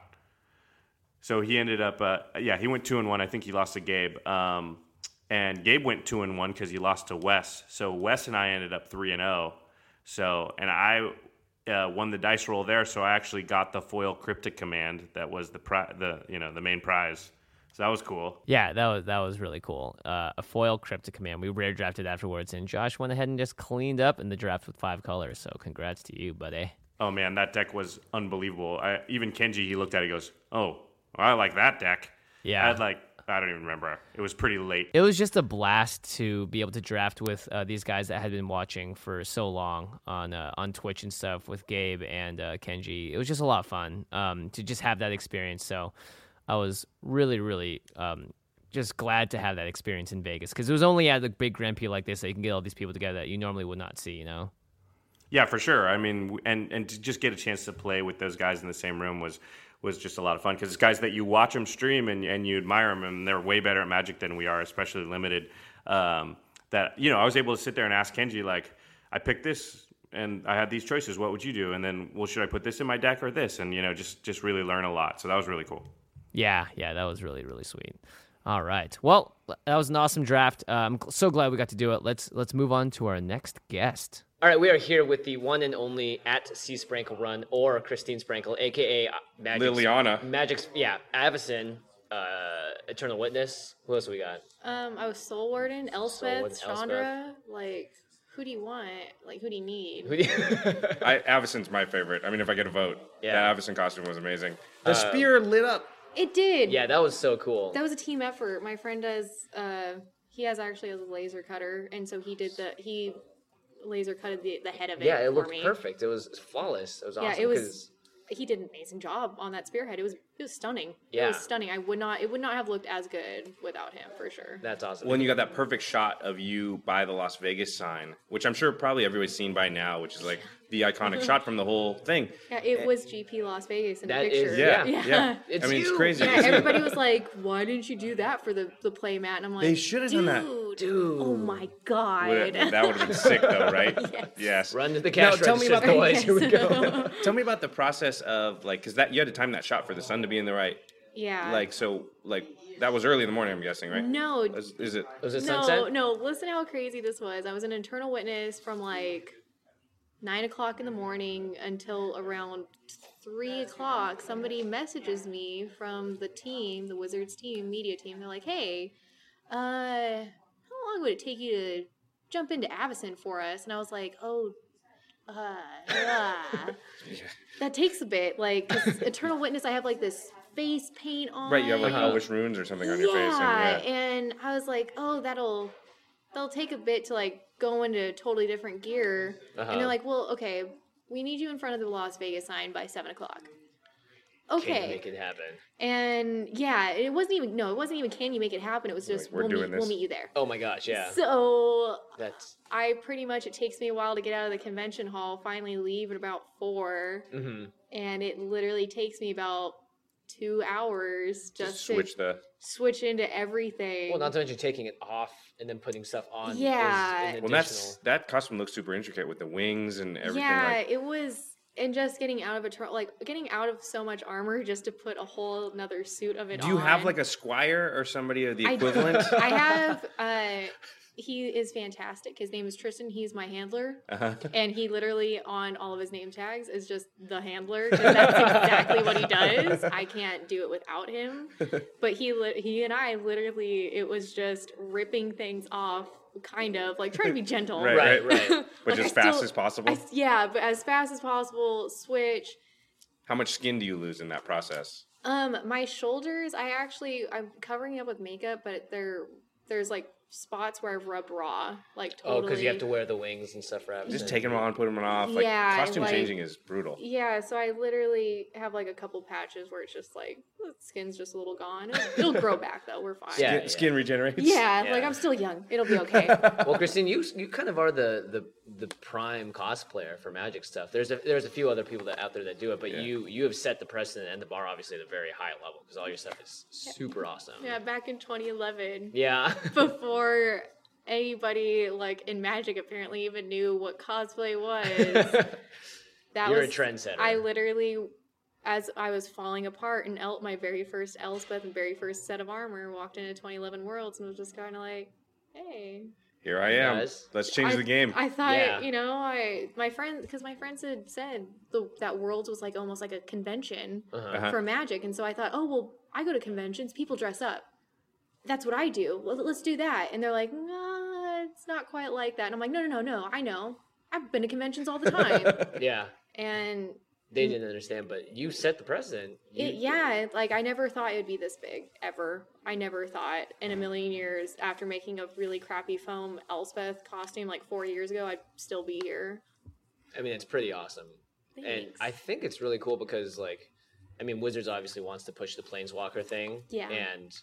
So he ended up, uh, yeah, he went two and one. I think he lost to Gabe. Um, and Gabe went two and one because he lost to Wes. So Wes and I ended up three and oh. So, and I uh, won the dice roll there. So I actually got the foil cryptic command that was the pri- the you know the main prize. So that was cool. Yeah, that was that was really cool. Uh, a foil cryptic command. We rare drafted afterwards, and Josh went ahead and just cleaned up in the draft with five colors. So congrats to you, buddy. Oh man, that deck was unbelievable. I, even Kenji, he looked at it, he goes, "Oh, I like that deck." Yeah. I had like I don't even remember. It was pretty late. It was just a blast to be able to draft with uh, these guys that had been watching for so long on uh, on Twitch and stuff with Gabe and uh, Kenji. It was just a lot of fun um, to just have that experience. So I was really, really um, just glad to have that experience in Vegas because it was only at a big Grand Prix like this that you can get all these people together that you normally would not see, you know? Yeah, for sure. I mean, and and to just get a chance to play with those guys in the same room was was just a lot of fun because it's guys that you watch them stream and, and you admire them, and they're way better at Magic than we are, especially limited. Um, that you know, I was able to sit there and ask Kenji, like, I picked this and I had these choices. What would you do? And then, well, should I put this in my deck or this? And you know, just just really learn a lot. So that was really cool. Yeah, yeah, that was really, really sweet. All right. Well, that was an awesome draft. Uh, I'm so glad we got to do it. Let's let's move on to our next guest. All right, we are here with the one and only at C Sprankle Run or Christine Sprankle, aka Magic's, Liliana. Magic's, yeah, Avacyn, uh, Eternal Witness. Who else we got? Um, I was Soul Warden, Elspeth, Warden, Uh, Elspeth. um, Uh, Chandra. Like, who do you want? Like, who do you need? Who do you- I, Avacyn's my favorite. I mean, if I get a vote, Yeah. that Avacyn costume was amazing. The spear lit up. It did. yeah, that was so cool. That was a team effort. My friend does. Uh, he has actually a laser cutter, and so he did the he laser cutted the, the head of it. yeah, it for looked me. perfect. It was flawless. It was awesome. Yeah, it was. 'cause- He did an amazing job on that spearhead. It was it was stunning. It Yeah. was stunning. I would not. It would not have looked as good without him for sure. That's awesome. When you got that perfect shot of you by the Las Vegas sign, which I'm sure probably everybody's seen by now, which is like the iconic shot from the whole thing. Yeah, it was G P Las Vegas in That the picture. is- Yeah, Yeah. yeah. It's I mean, you. it's crazy. Yeah, everybody was like, "Why didn't you do that for the, the play mat?" And I'm like, They should have done that. Dude, Dude. oh my god, Would it- that would have been sick, though, right? Yes. Yes. Run to the cash Now, tell me register, about the- boys. Here we go. Tell me about the process of like, because that you had to time that shot for the sun to be in the right. yeah. Like, so, like that was early in the morning. I'm guessing, right? no, Is, is it? Was it no, sunset? no. Listen how crazy this was. I was an internal witness from like nine o'clock in the morning until around three o'clock. Somebody messages me from the team, the Wizards team, media team. They're like, "Hey, uh, how long would it take you to jump into Avacyn for us?" And I was like, "Oh, uh, uh. that takes a bit. Like, 'cause Eternal Witness, I have like this face paint on. Right. You have like Uh-huh. Elvish runes or something on your face. Yeah, And, yeah. and I was like, oh, that'll that'll take a bit to like go into totally different gear. Uh-huh. And they're like, well, okay, we need you in front of the Las Vegas sign by seven o'clock. Can Okay, you make it happen? and yeah, it wasn't even no, it wasn't even can you make it happen. It was just Like, we're we'll doing meet we'll this. meet you there. Oh my gosh, yeah. So That's I pretty much it takes me a while to get out of the convention hall. Finally leave at about four, hmm and it literally takes me about two hours just, Just to switch the. switch into everything. well, not to mention taking it off and then putting stuff on. Yeah. Is an Well, additional. that's that costume looks super intricate with the wings and everything. yeah, Like, it was and just getting out of a tur- like getting out of so much armor just to put a whole another suit of it Do on. you have like a squire or somebody of the equivalent? I, I have. Uh, he is fantastic. His name is Tristan. He's my handler, Uh-huh. and he literally on all of his name tags is just the handler. 'Cause that's exactly what he does. I can't do it without him. But he, li- he and I literally, it was just ripping things off. Kind of like trying to be gentle, Right, Right, right. But Like, as I fast still- as possible. I, yeah, but as fast as possible. Switch. How much skin do you lose in that process? Um, my shoulders, I actually, I'm covering it up with makeup, but there, there's like spots where I've rubbed raw, like totally. Oh, because you have to wear the wings and stuff for Avison. Just taking them on, putting them off. Like, Yeah, costume like- changing is brutal. Yeah, so I literally have like a couple patches where it's just like the skin's just a little gone. It'll, it'll grow back though. We're fine. Yeah. Skin, skin regenerates. Yeah, Yeah. like I'm still young. It'll be okay. Well, Christine, you you kind of are the the the prime cosplayer for Magic stuff. There's a there's a few other people that out there that do it, but Yeah. you you have set the precedent and the bar obviously at a very high level because all your stuff is super awesome. Yeah, back in twenty eleven, Yeah. before anybody like in Magic apparently even knew what cosplay was. That You're was a trendsetter. I literally, as I was falling apart in El- my very first Elspeth and very first set of armor, walked into twenty eleven Worlds and was just kind of like, hey. Here I am. Guys. Let's change I, the game. I thought, Yeah. you know, I my friend, because my friends had said the, that Worlds was like almost like a convention Uh-huh. Uh-huh. for Magic, and so I thought, oh well, I go to conventions, people dress up. That's what I do. Well, let's do that. And they're like, no, it's not quite like that. And I'm like, no, no, no, no. I know. I've been to conventions all the time. Yeah. and They didn't understand, but you set the precedent. You, it, yeah, it- like I never thought it would be this big ever. I never thought in a million years after making a really crappy foam Elspeth costume like four years ago, I'd still be here. I mean, it's pretty awesome. And Thanks. I think it's really cool because, like, I mean, Wizards obviously wants to push the Planeswalker thing. Yeah. And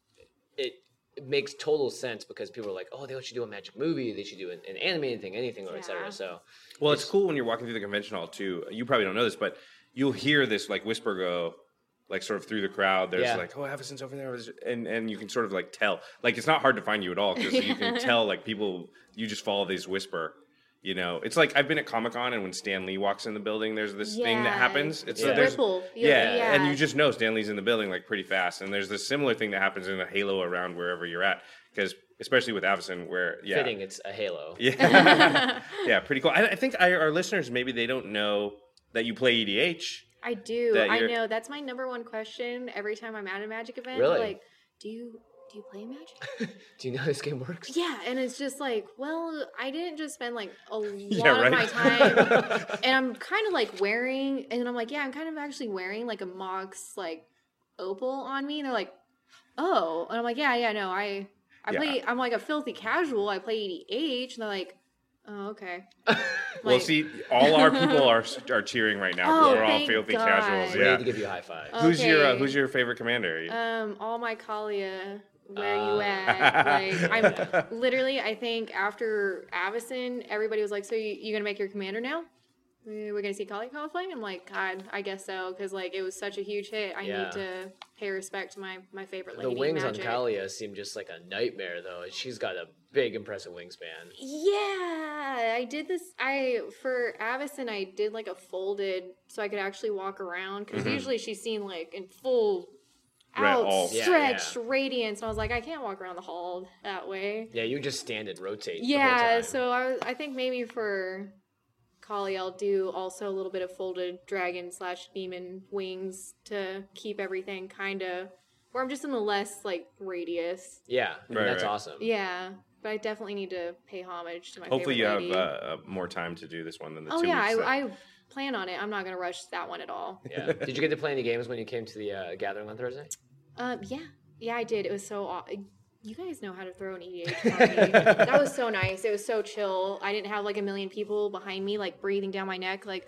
it, it makes total sense because people are like, oh, they should do a Magic movie, they should do an, an animated thing, anything, or et Yeah. cetera. So, Well, it's cool when you're walking through the convention hall too. You probably don't know this, but you'll hear this like whisper go, like sort of through the crowd. There's Yeah. like, oh, Avison's over there, and and you can sort of like tell. Like it's not hard to find you at all because you can tell like people. You just follow this whisper. You know, it's like I've been at Comic Con and when Stan Lee walks in the building, there's this thing that Yeah. happens. It's Yeah. there's- Ripple. Yeah, Yeah. and you just know Stan Lee's in the building like pretty fast. And there's this similar thing that happens in a halo around wherever you're at, because especially with Avison, where yeah, fitting, it's a halo. yeah, yeah, pretty cool. I, I think I, our listeners maybe they don't know that you play E D H. I do. That I you're- know. That's my number one question every time I'm at a Magic event. Really? Like, do you do you play Magic? Do you know how this game works? Yeah, and it's just like, well, I didn't just spend like a lot Yeah, of my right. time, and I'm kind of like wearing, and I'm like, yeah, I'm kind of actually wearing like a Mox like opal on me, and they're like, oh, and I'm like, yeah, yeah, no, I, I Yeah. play, I'm like a filthy casual, I play E D H, and they're like, oh, okay. Well, Like, see, all our people are are cheering right now. 'cause Oh, we're all thank filthy God. casuals. We need Yeah. to give you a high five. Who's your uh, Okay. Who's your favorite commander? Um, all my Kalia, where Ah. you at? Like, I'm literally, I think after Avison, everybody was like, so you, you gonna make your commander now? Uh, We're gonna see Kalia cosplay? I'm like, God, I guess so, because like it was such a huge hit. I Yeah. need to pay respect to my my favorite The lady. wings Magic. on Kalia seem just like a nightmare, though. She's got a big, impressive wingspan. Yeah, I did this. I for Avison, I did like a folded, so I could actually walk around. Because Mhm. usually she's seen like in full Right, all- Yeah, outstretched yeah. radiance, and I was like, I can't walk around the hall that way. Yeah, you just stand and rotate. the whole Yeah, time. so I, was- I think maybe for Kali, I'll do also a little bit of folded dragon slash demon wings to keep everything kind of where I'm just in a less like radius. Yeah, I mean, Right, that's right. awesome. Yeah, but I definitely need to pay homage to my. Hopefully, you favorite have lady. uh, uh, more time to do this one than the Oh two yeah, weeks. that- I, I plan on it. I'm not gonna rush that one at all. Yeah. Did you get to play any games when you came to the uh, gathering on Thursday? Um, yeah, yeah, I did. It was so. aw- You guys know how to throw an E D H party. That was so nice. It was so chill. I didn't have like a million people behind me, like breathing down my neck, like.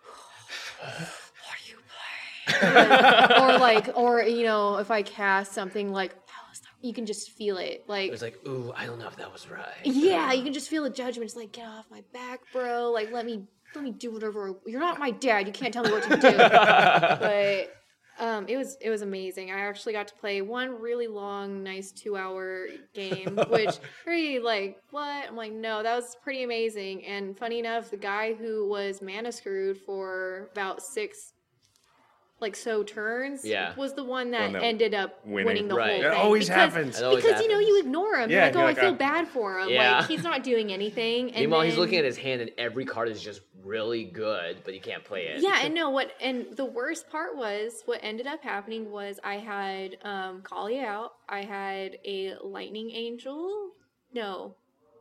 What are you playing? or like, or you know, if I cast something like, that was the, you can just feel it, like. It was like, ooh, I don't know if that was right. Yeah, you can just feel the judgment. It's like, get off my back, bro. Like, let me let me do whatever. You're not my dad. You can't tell me what to do. But Um, it was it was amazing. I actually got to play one really long, nice two hour game, which pretty like what? I'm like, no, that was pretty amazing. And funny enough, the guy who was mana screwed for about six like so turns Yeah. was the one that, One that ended up winning. winning, the Right. whole It thing. always because, happens. It always Because you know happens. you ignore him. Yeah, You're like, you're oh, like, I feel uh, bad for him. Yeah. Like he's not doing anything. And Meanwhile, then, he's looking at his hand, and every card is just really good, but he can't play it. Yeah, and no, what and the worst part was what ended up happening was I had um Kali out. I had a lightning angel. No.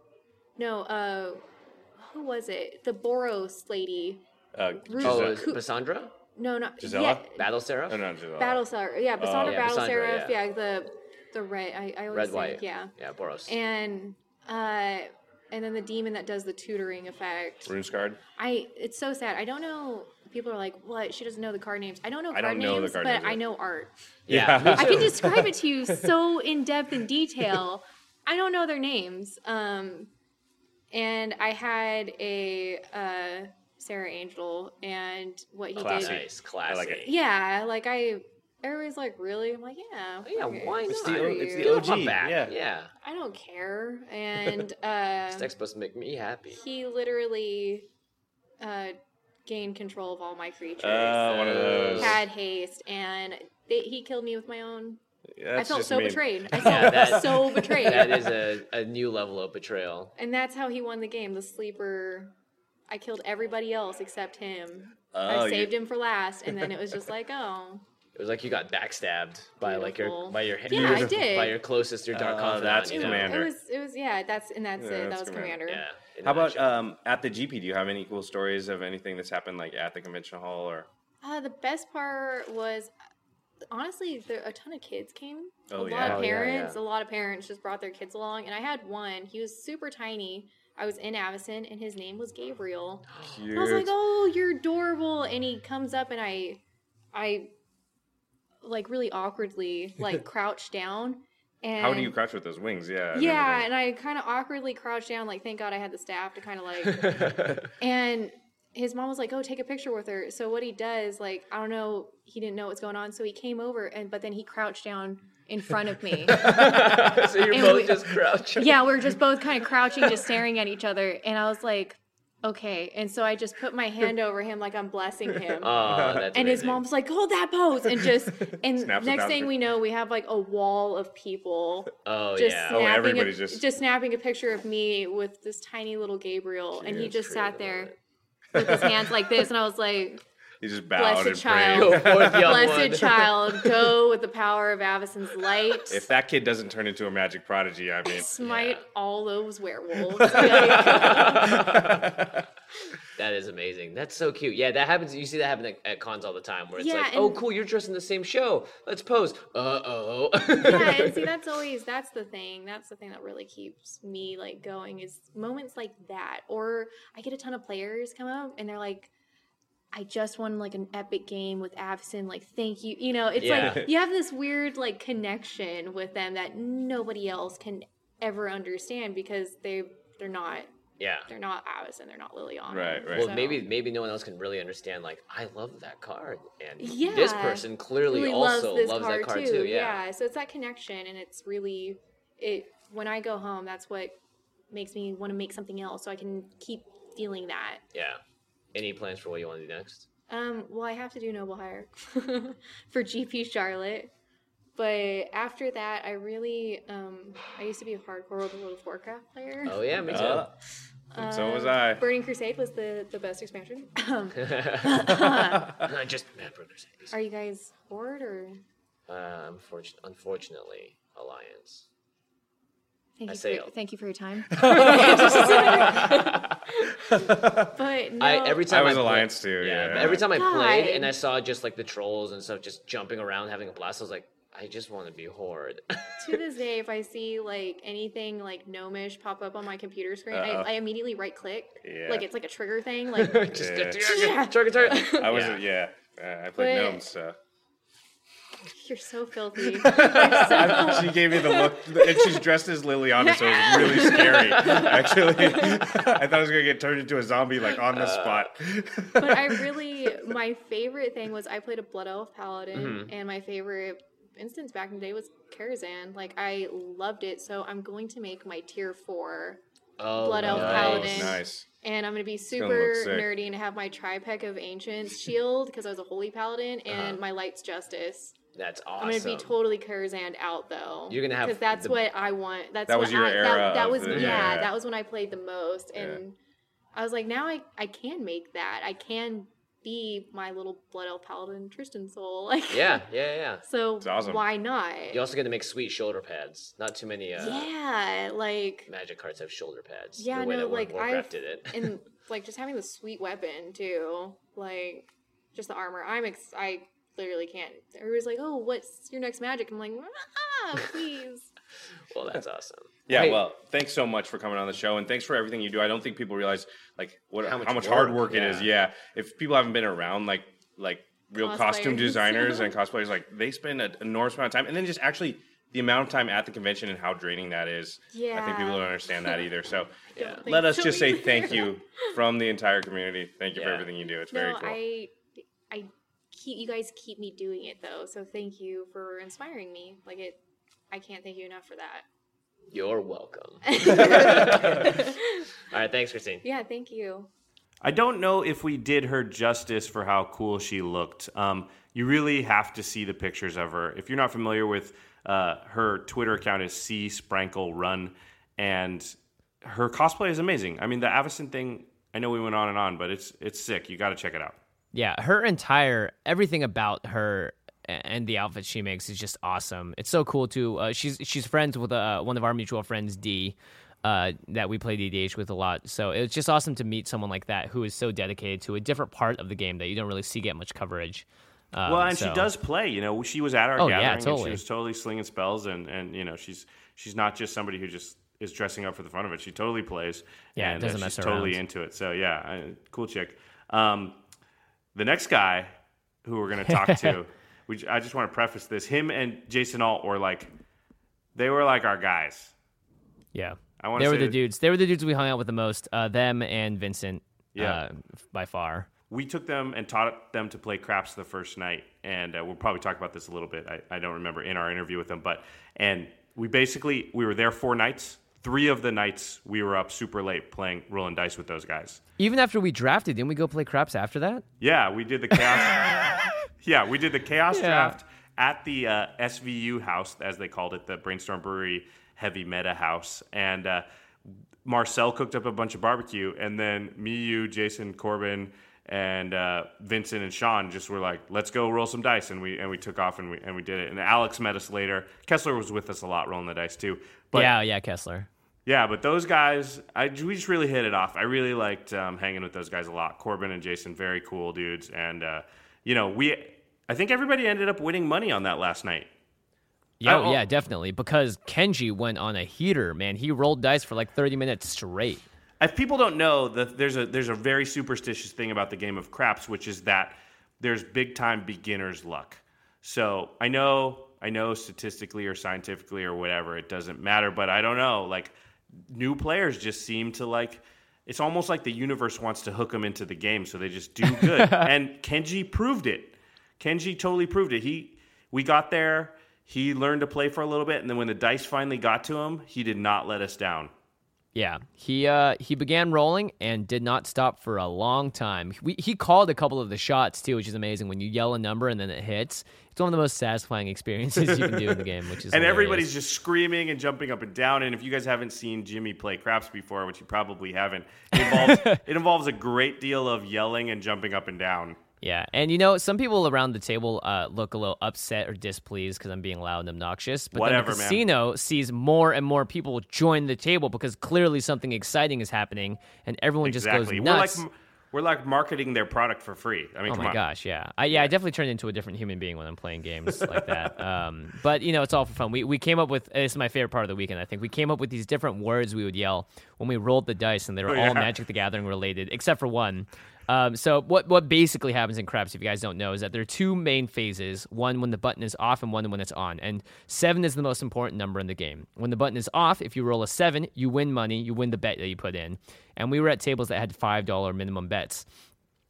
No, uh who was it? The Boros lady. Uh, Ru- Oh, Giselle. is Who- Cassandra? No, not Gisela? Yeah, Battle Seraph? Oh, no, Giselle. Battle Seraph. Yeah, Basandra yeah, Battle Cassandra, Seraph. yeah. Yeah. the the red I, I always Red, think, white. yeah. Yeah, Boros. And uh and then the demon that does the tutoring effect. RuneScarred. I it's so sad. I don't know. People are like, "What? She doesn't know the card names." I don't know I card don't know the names, card but names, I yeah. know art. yeah, me I can too. describe it to you so in depth and detail. I don't know their names. Um, and I had a uh, Sarah Angel, and what he Classy. did. Nice, classy. I like it. Yeah, like I. Everybody's like, "Really?" I'm like, "Yeah." Yeah, okay. why It's not? the, Are it's you? the O Give him G. back. Yeah. yeah. I don't care. And uh, This deck's supposed to make me happy. he literally uh, gained control of all my creatures. Uh, one of those. Had haste, and they, he killed me with my own. Yeah, I that's felt just so mean. betrayed. I Yeah, felt that- so betrayed. That is a, a new level of betrayal. And that's how he won the game. The sleeper. I killed everybody else except him. Oh, I you- saved him for last, and then it was just like, oh, It was like you got backstabbed by like your Beautiful. by your Yeah, I did. by your closest, your dark Oh, confidant. that's you know? Commander. it was, it was, yeah. That's and that's Yeah, it. That that's was Commander. Commander. Yeah. in How a about nutshell. um, at the G P? Do you have any cool stories of anything that's happened like at the convention hall or? Uh, the best part was, honestly, there, a ton of kids came. Oh, a yeah. lot Oh, of yeah, parents. yeah. A lot of parents just brought their kids along, and I had one. He was super tiny. I was in Avison, and his name was Gabriel. Cute. And I was like, "Oh, you're adorable!" And he comes up, and I, I, like really awkwardly like crouched down. And How do you crouch with those wings? Yeah. I yeah, never and I kind of awkwardly crouched down. Like, thank God I had the staff to kind of like. And his mom was like, "Oh, take a picture with her." So what he does, like, I don't know, he didn't know what's going on, so he came over, and but then he crouched down in front of me. so you're And both we- just crouching. Yeah, we are just both kind of crouching, just staring at each other, and I was like, "Okay." And so I just put my hand over him, like I'm blessing him. Oh, that's And his amazing. mom's like, "Hold that pose," and just and Snaps a next thousand thing we know, we have like a wall of people Oh just yeah. Oh, snapping, everybody's a, just- just... snapping a picture of me with this tiny little Gabriel, and he That's just sat creative, I there love it. with his hands like this, and I was like, You just bowed Blessed and child. prayed. Go forth, young "Blessed one. child, go with the power of Avison's light. If that kid doesn't turn into a magic prodigy, I mean, Smite Yeah. all those werewolves." Like, That is amazing. That's so cute. Yeah, that happens. You see that happen at, at cons all the time, where it's Yeah, like, "Oh, and- cool, you're dressed in the same show. Let's pose." Uh oh. yeah, and see, that's always that's the thing. That's the thing that really keeps me like going is moments like that. Or I get a ton of players come up and they're like, "I just won like an epic game with Avison. Like, thank you." You know, it's Yeah. like you have this weird like connection with them that nobody else can ever understand because they they're not Yeah. they're not Avison. They're not Liliana. Right, right. Well, So- maybe maybe no one else can really understand. Like, I love that card, and Yeah. this person clearly really also loves, this loves card that card too. too. Yeah. So it's that connection, and it's really it. When I go home, that's what makes me want to make something else, so I can keep feeling that. Yeah. Any plans for what you want to do next? Um, well, I have to do Noble Hire for G P Charlotte, but after that, I really um, I used to be a hardcore World of Warcraft player. Oh yeah, me too. Uh, and so was Uh, I. Burning Crusade was the the best expansion. Um, Uh, just Mad Brothers. are you guys bored or? Uh, unfortunately, unfortunately, Alliance. Thank I you, for, sailed. thank you for your time. But no, I every time I was play- Alliance too, yeah. but every time I played God. and I saw just like the trolls and stuff just jumping around having a blast, I was like, I just want to be Horde. to this day, if I see like anything like gnomish pop up on my computer screen, I, Uh-oh. I immediately right click. Yeah. Like it's like a trigger thing. Like just Yeah. target, target, target. I was, Yeah. yeah. Uh, I played But- gnomes, so. you're so filthy. You're so- She gave me the look, and she's dressed as Liliana, so it was really scary. Actually, I thought I was gonna get turned into a zombie like on the spot. but I really Actually, my favorite thing was I played a Blood Elf Paladin, Mhm. and my favorite instance back in the day was Karazhan. Like, I loved it, so I'm going to make my tier four Oh, Blood Elf nice. Paladin. Nice. And I'm going to be gonna super look sick. nerdy and have my Tripec of Ancients shield, because I was a Holy Paladin, and Uh-huh. my Light's Justice. That's awesome. I'm gonna be totally Karazhan out though. You're gonna have because that's the- what I want. That's That what was your I, era That, that of was the- yeah, yeah, yeah. That was when I played the most, and I was like, now I I can make that. I can be my little Blood Elf Paladin Tristan Soul. Like Yeah, yeah, yeah. So It's awesome. why not? You also get to make sweet shoulder pads. Not too many uh, yeah, like Magic cards have shoulder pads. yeah, the way no, that like Warcraft I've did it. and like just having the sweet weapon too, like just the armor. I'm ex- I literally can't. Everybody's like, oh, what's your next magic? I'm like, ah, please. Well, that's awesome. Yeah, Hey, well, thanks so much for coming on the show, and thanks for everything you do. I don't think people realize like what How how much much, hard work, work it is. yeah. Yeah, if people haven't been around, like like real costume Cosplayers. designers and cosplayers, like they spend an enormous amount of time, and then just actually the amount of time at the convention and how draining that is. I think people Yeah. don't understand that either. So Yeah. Don't let think us so just say either. thank you from the entire community. Thank you for Yeah. everything you do. It's very No, cool. I, I keep you guys keep me doing it though. So thank you for inspiring me. Like it, I can't thank you enough for that. You're welcome. yeah, All right, thanks, Christine. thank you. I don't know if we did her justice for how cool she looked. Um, you really have to see the pictures of her. If you're not familiar with uh, her Twitter account is C Sprankle Run, and her cosplay is amazing. I mean, the Avacyn thing, I know we went on and on, but it's it's sick. You got to check it out. Yeah, her entire everything about her and the outfit she makes is just awesome. It's so cool too. Uh, she's she's friends with uh, one of our mutual friends, D, uh, that we play D D H with a lot. So it's just awesome to meet someone like that who is so dedicated to a different part of the game that you don't really see get much coverage. Um, Well, and so- she does play. You know, she was at our Oh, yeah, gathering, and totally. she was totally slinging spells, and and you know, she's she's not just somebody who just is dressing up for the fun of it. She totally plays. Yeah, and doesn't uh, mess she's totally around. into it. So yeah, I, cool chick. Um, the next guy who we're gonna talk to, we, I just want to preface this: him and Jason Alt were like, they were like our guys. Yeah, I wanna they were say the that- dudes. They were the dudes we hung out with the most. Uh, them and Vincent. Yeah. uh, by far. We took them and taught them to play craps the first night, and uh, we'll probably talk about this a little bit. I, I don't remember in our interview with them, but and we basically we were there four nights. Three of the nights we were up super late playing rolling dice with those guys. Even after we drafted, didn't we go play craps after that? Yeah, we did the chaos. yeah, we did the chaos Yeah. draft at the uh, S V U house, as they called it, the Brainstorm Brewery Heavy Meta House, and uh, Marcel cooked up a bunch of barbecue, and then me, you, Jason, Corbin, and uh, Vincent and Sean just were like, "Let's go roll some dice," and we and we took off and we and we did it. And Alex met us later. Kessler was with us a lot rolling the dice too. But yeah, yeah, Kessler. yeah, but those guys, I we just really hit it off. I really liked um, hanging with those guys a lot. Corbin and Jason, very cool dudes, and uh, you know, we, I think everybody ended up winning money on that last night. Yeah, I- yeah, definitely. Because Kenji went on a heater, man. He rolled dice for like thirty minutes straight. If people don't know, that there's a there's a very superstitious thing about the game of craps, which is that there's big time beginner's luck. So I know I know statistically or scientifically or whatever, it doesn't matter, but I don't know. Like new players just seem to like. It's almost like the universe wants to hook them into the game, so they just do good. And Kenji proved it. Kenji totally proved it. He we got there. He learned to play for a little bit, and then when the dice finally got to him, he did not let us down. Yeah, he uh, he began rolling and did not stop for a long time. We, he called a couple of the shots too, which is amazing. When you yell a number and then it hits, it's one of the most satisfying experiences you can do in the game. Which is and hilarious. everybody's just screaming and jumping up and down. And if you guys haven't seen Jimmy play craps before, which you probably haven't, it involves, it involves a great deal of yelling and jumping up and down. Yeah, and you know, some people around the table uh, look a little upset or displeased because I'm being loud and obnoxious. But Whatever, then the man. casino sees more and more people join the table because clearly something exciting is happening, and everyone Exactly. just goes We're nuts. like we're like marketing their product for free. I mean, Oh come my on. gosh, yeah, I, yeah, I definitely turned into a different human being when I'm playing games like that. Um, but you know, it's all for fun. We we came up with this is my favorite part of the weekend. I think we came up with these different words we would yell when we rolled the dice, and they were Oh, yeah. all Magic the Gathering related, except for one. Um, so what what basically happens in craps, if you guys don't know, is that there are two main phases: one when the button is off, and one when it's on. And seven is the most important number in the game. When the button is off, if you roll a seven, you win money, you win the bet that you put in. And we were at tables that had five dollar minimum bets.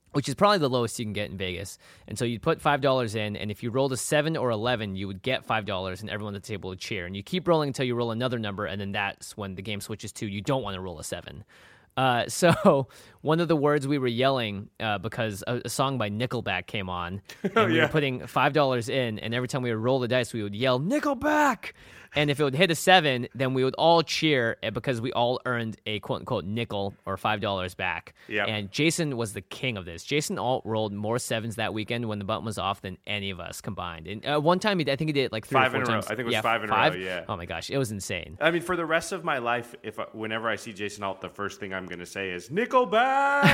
which is probably the lowest you can get in Vegas. And so you'd put five dollars in, and if you rolled a seven or eleven, you would get five dollars, and everyone at the table would cheer. And you keep rolling until you roll another number, and then that's when the game switches to you don't want to roll a seven. Uh, so one of the words we were yelling uh, because a, a song by Nickelback came on, and Oh, we yeah. were putting five dollars in, and every time we would roll the dice, we would yell, Nickelback! And if it would hit a seven, then we would all cheer eh, because we all earned a quote-unquote nickel or five dollars back. Yep. And Jason was the king of this. Jason all rolled more sevens that weekend when the button was off than any of us combined. And uh, one time, he, I think he did it like three Five or four in a row. times. I think it was yeah, five in a row, yeah. Oh, my gosh. It was insane. I mean, for the rest of my life, if I, whenever I see Jason Alt, the first thing I'm going to say is Nickelback.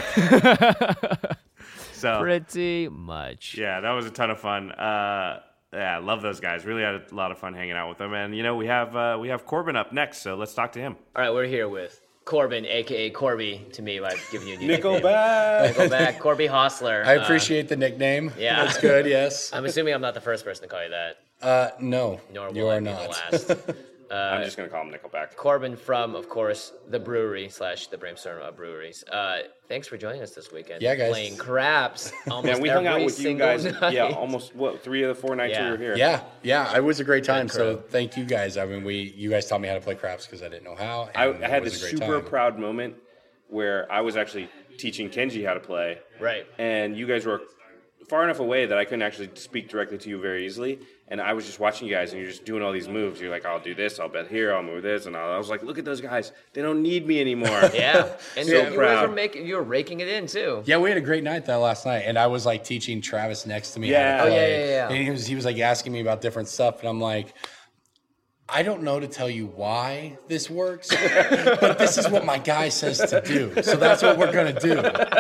So Pretty much. yeah, that was a ton of fun. Uh, yeah, I love those guys. Really had a lot of fun hanging out with them. And you know, we have uh, we have Corbin up next, so let's talk to him. All right, we're here with Corbin, a k a. Corby, to me, I've given you a new nickname. Nickelback. Nickelback, Corby Hostler. I Uh, appreciate the nickname. yeah. That's good, yes. I'm assuming I'm not the first person to call you that, Uh, no, nor will you I are be not. the last. I'm just going to call him Nickelback. Corbin from, of course, the brewery slash the Brainstorm uh, Breweries. Uh, thanks for joining us this weekend. Yeah, guys. Playing craps almost Man, we hung out every with you single guys. night. Yeah, almost what three of the four nights Yeah. we were here. Yeah, yeah, it was a great time. Good So crew. thank you guys. I mean, we you guys taught me how to play craps because I didn't know how. I, and I it had was this a great super time. proud moment where I was actually teaching Kenji how to play. Right. And you guys were far enough away that I couldn't actually speak directly to you very easily. And I was just watching you guys, and you're just doing all these moves. You're like, I'll do this, I'll bet here, I'll move this. And I was like, look at those guys. They don't need me anymore. Yeah, and So you, you guys proud. were making, you were raking it in too. Yeah, we had a great night that last night, and I was like teaching Travis next to me Yeah. how Oh, to yeah, play. yeah, yeah. And he was he was like asking me about different stuff, and I'm like, I don't know to tell you why this works, but this is what my guy says to do, so that's what we're gonna do.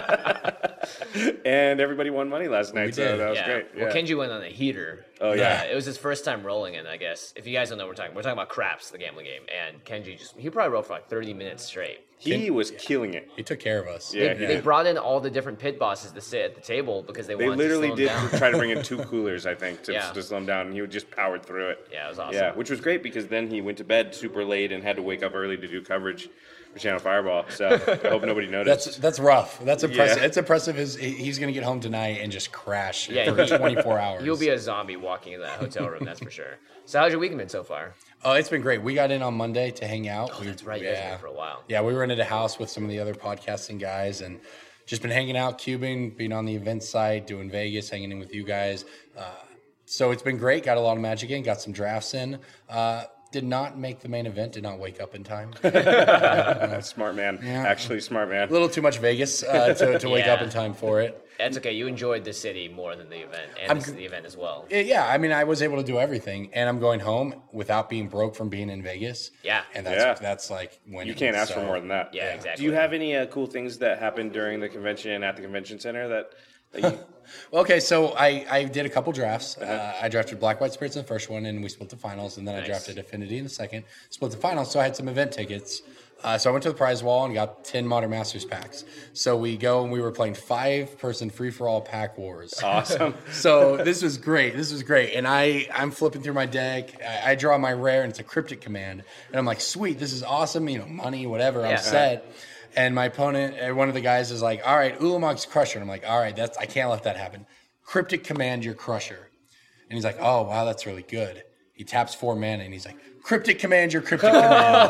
And everybody won money last night, We so did. that was yeah. great. Well, Yeah. Kenji went on a heater. Oh, yeah. Uh, it was his first time rolling it, I guess. If you guys don't know what we're talking, we're talking about craps, the gambling game, and Kenji just he probably rolled for like thirty minutes straight. He was killing it. He took care of us. Yeah, They, he they did. brought in all the different pit bosses to sit at the table because they, They wanted literally to slow did him down. try to bring in two coolers, I think, to, Yeah. to slow him down, and he would just powered through it. Yeah, it was awesome. Yeah, which was great because then he went to bed super late and had to wake up early to do coverage for Channel Fireball. So I hope nobody noticed. That's that's rough. That's impressive. Yeah. It's impressive. His, he's gonna get home tonight and just crash Yeah, for he- twenty-four hours. You'll be a zombie walking in that hotel room, that's for sure. So how's your weekend been so far? Oh, it's been great. We got in on Monday to hang out. Oh, We- that's right. You guys been there for a while. Yeah, we rented a house with some of the other podcasting guys and just been hanging out, cubing, being on the event site, doing Vegas, hanging in with you guys. Uh, so it's been great. Got a lot of magic in, got some drafts in. Uh, did not make the main event, did not wake up in time. Smart man. Yeah. Actually, smart man. A little too much Vegas uh, to, to wake Yeah. up in time for it. That's okay. You enjoyed the city more than the event, and I'm this is g- the event as well. Uh, Yeah, I mean, I was able to do everything, and I'm going home without being broke from being in Vegas. Yeah. And that's Yeah. that's like winning. You can't ask for So- more than that. Yeah, exactly. Do you have any uh, cool things that happened during the convention at the convention center that, that you, Well, okay, so I, I did a couple drafts. Uh-huh. Uh, I drafted Black White Spirits in the first one, and we split the finals. And then I Nice. drafted Affinity in the second, split the finals. So I had some event tickets. Uh, so I went to the prize wall and got ten Modern Masters packs. So we go and we were playing five-person free-for-all pack wars. awesome? So this was great. This was great. And I, I'm flipping through my deck. I, I draw my rare, and it's a cryptic command. And I'm like, sweet, this is awesome. You know, money, whatever. Yeah. I'm set. And my opponent, uh, one of the guys, is like, all right, Ulamog's Crusher. And I'm like, all right, that's I can't let that happen. Cryptic command your Crusher. And he's like, oh, wow, that's really good. He taps four mana, and he's like, cryptic command your Cryptic command.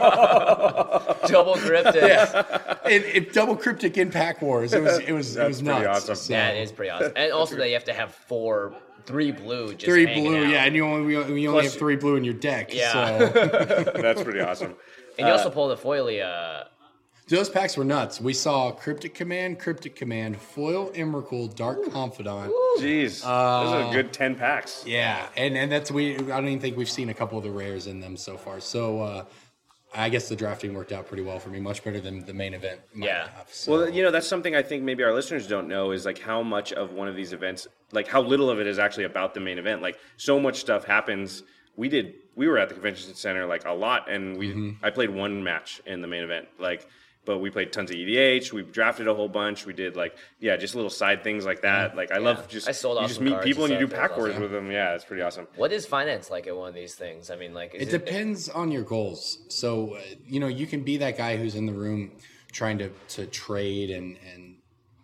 Double cryptic. Yeah. It, it double cryptic in pack wars. It was it was it That's was pretty nuts. awesome. So- Yeah, it is pretty awesome. And also that you have to have four, three blue just Three hanging blue, out. yeah, and you only we, we only Plus- have three blue in your deck. Yeah. So That's pretty awesome. And you also pulled a foily. Uh, those packs were nuts. We saw Cryptic Command, Cryptic Command, Foil Emrakul, Dark Confidant. Jeez, those Uh, are good ten packs. Yeah, and and that's we. I don't even think we've seen a couple of the rares in them so far. So uh, I guess the drafting worked out pretty well for me, much better than the main event. might Yeah. have. So, Well, you know, that's something I think maybe our listeners don't know is like how much of one of these events, like how little of it is actually about the main event. Like so much stuff happens. We did, we were at the convention center like a lot, and we, Mm-hmm. I played one match in the main event. Like, but we played tons of E D H. We drafted a whole bunch. We did like, yeah, just little side things like that. Like, I love just, I sold you off just some meet cards people and and you do stuff. That pack was wars awesome. with them. Yeah, it's pretty awesome. what is finance like at one of these things? I mean, like, is it depends on your goals. So uh, you know, you can be that guy who's in the room trying to to trade and and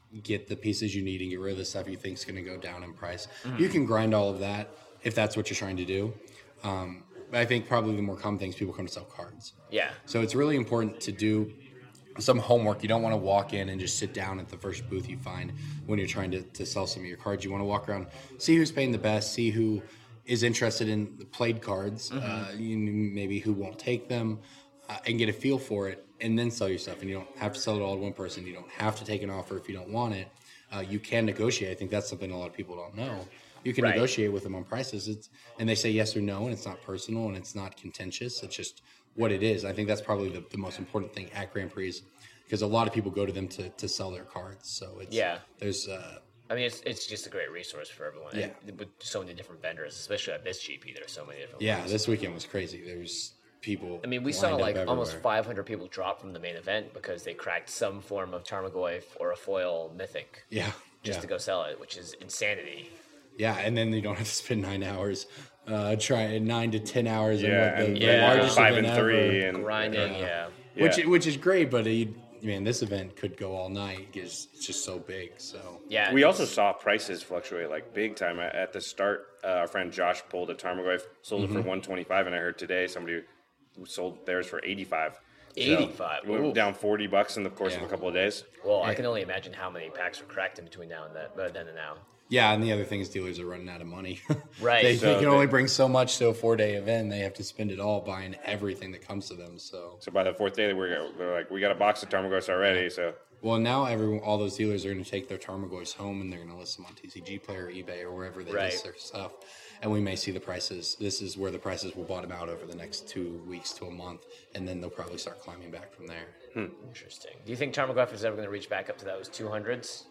get the pieces you need and get rid of the stuff you think is going to go down in price. Mm-hmm. You can grind all of that if that's what you're trying to do. Um, but I think probably the more common things, people come to sell cards. Yeah. So it's really important to do some homework. You don't want to walk in and just sit down at the first booth you find when you're trying to, to sell some of your cards. You want to walk around, see who's paying the best, see who is interested in the played cards, mm-hmm. uh, you know, maybe who won't take them, uh, and get a feel for it, and then sell your stuff. And you don't have to sell it all to one person. You don't have to take an offer if you don't want it. Uh, you can negotiate. I think that's something a lot of people don't know. You can right. negotiate with them on prices, it's, and they say yes or no, and it's not personal and it's not contentious. It's just what it is. I think that's probably the, the most important thing at Grand Prix, because a lot of people go to them to, to sell their cards. So it's yeah. There's uh, I mean, it's it's just a great resource for everyone. Yeah. And with so many different vendors, especially at this G P, there's so many different. Yeah, ones. This weekend was crazy. There's people. I mean, we saw like almost five hundred people drop from the main event because they cracked some form of Tarmogoyf or a foil mythic. Yeah. Just yeah. to go sell it, which is insanity. Yeah, and then you don't have to spend nine hours, uh, try nine to ten hours. Yeah, in what the, yeah. the largest five event and three ever. and grinding. uh, Yeah. yeah, which which is great, but it, man, this event could go all night because it's just so big. So yeah, we also saw prices fluctuate like big time at, at the start. Uh, our friend Josh pulled a Tarmogoyf, sold mm-hmm. it for one twenty-five, and I heard today somebody sold theirs for eighty-five. eighty-five. So we went down forty bucks in the course yeah. of a couple of days. Well, I can only imagine how many packs were cracked in between now and that, uh, then and now. Yeah, and the other thing is dealers are running out of money. Right. they, so they can they, only bring so much to a four-day event. They have to spend it all buying everything that comes to them. So, so by the fourth day, we're, we're like, we got a box of Tarmogoyfs already. So, well, now everyone, all those dealers are going to take their Tarmogoyfs home and they're going to list them on T C G Player, or eBay, or wherever they right. list their stuff. And we may see the prices. This is where the prices will bottom out over the next two weeks to a month, and then they'll probably start climbing back from there. Hmm. Interesting. Do you think Tarmogoyf is ever going to reach back up to those two hundreds?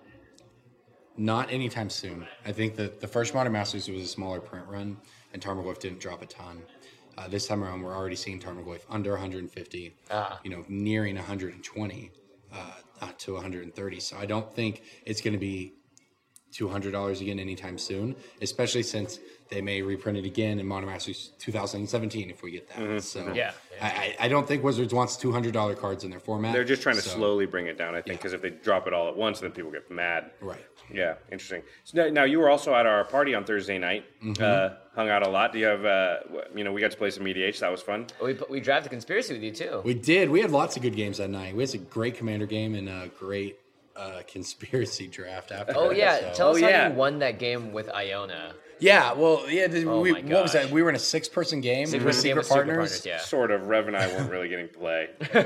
Not anytime soon. I think that the first Modern Masters was a smaller print run, and Tarmogoyf didn't drop a ton. Uh, this time around, we're already seeing Tarmogoyf under one hundred fifty, ah. you know, nearing one hundred twenty uh, to one hundred thirty. So I don't think it's going to be two hundred dollars again anytime soon, especially since they may reprint it again in Modern Masters two thousand seventeen if we get that. Mm-hmm. So yeah, I, I don't think Wizards wants two hundred dollars cards in their format. They're just trying to so. slowly bring it down, I think, because yeah. if they drop it all at once, then people get mad. Right. Yeah, interesting. So now, now you were also at our party on Thursday night. Mm-hmm. Uh, hung out a lot. Do you have, uh, you know, we got to play some E D H. That was fun. We we drafted Conspiracy with you too. We did. We had lots of good games that night. We had a great Commander game and a great uh, Conspiracy draft after. Oh that, yeah, so. tell us oh, how yeah. you won that game with Iona. Yeah, well, yeah. The, oh we, my what was gosh. that? We were in a six-person game Six with game Secret with Secret Partners. Partners, yeah. Sort of. Rev and I weren't really getting play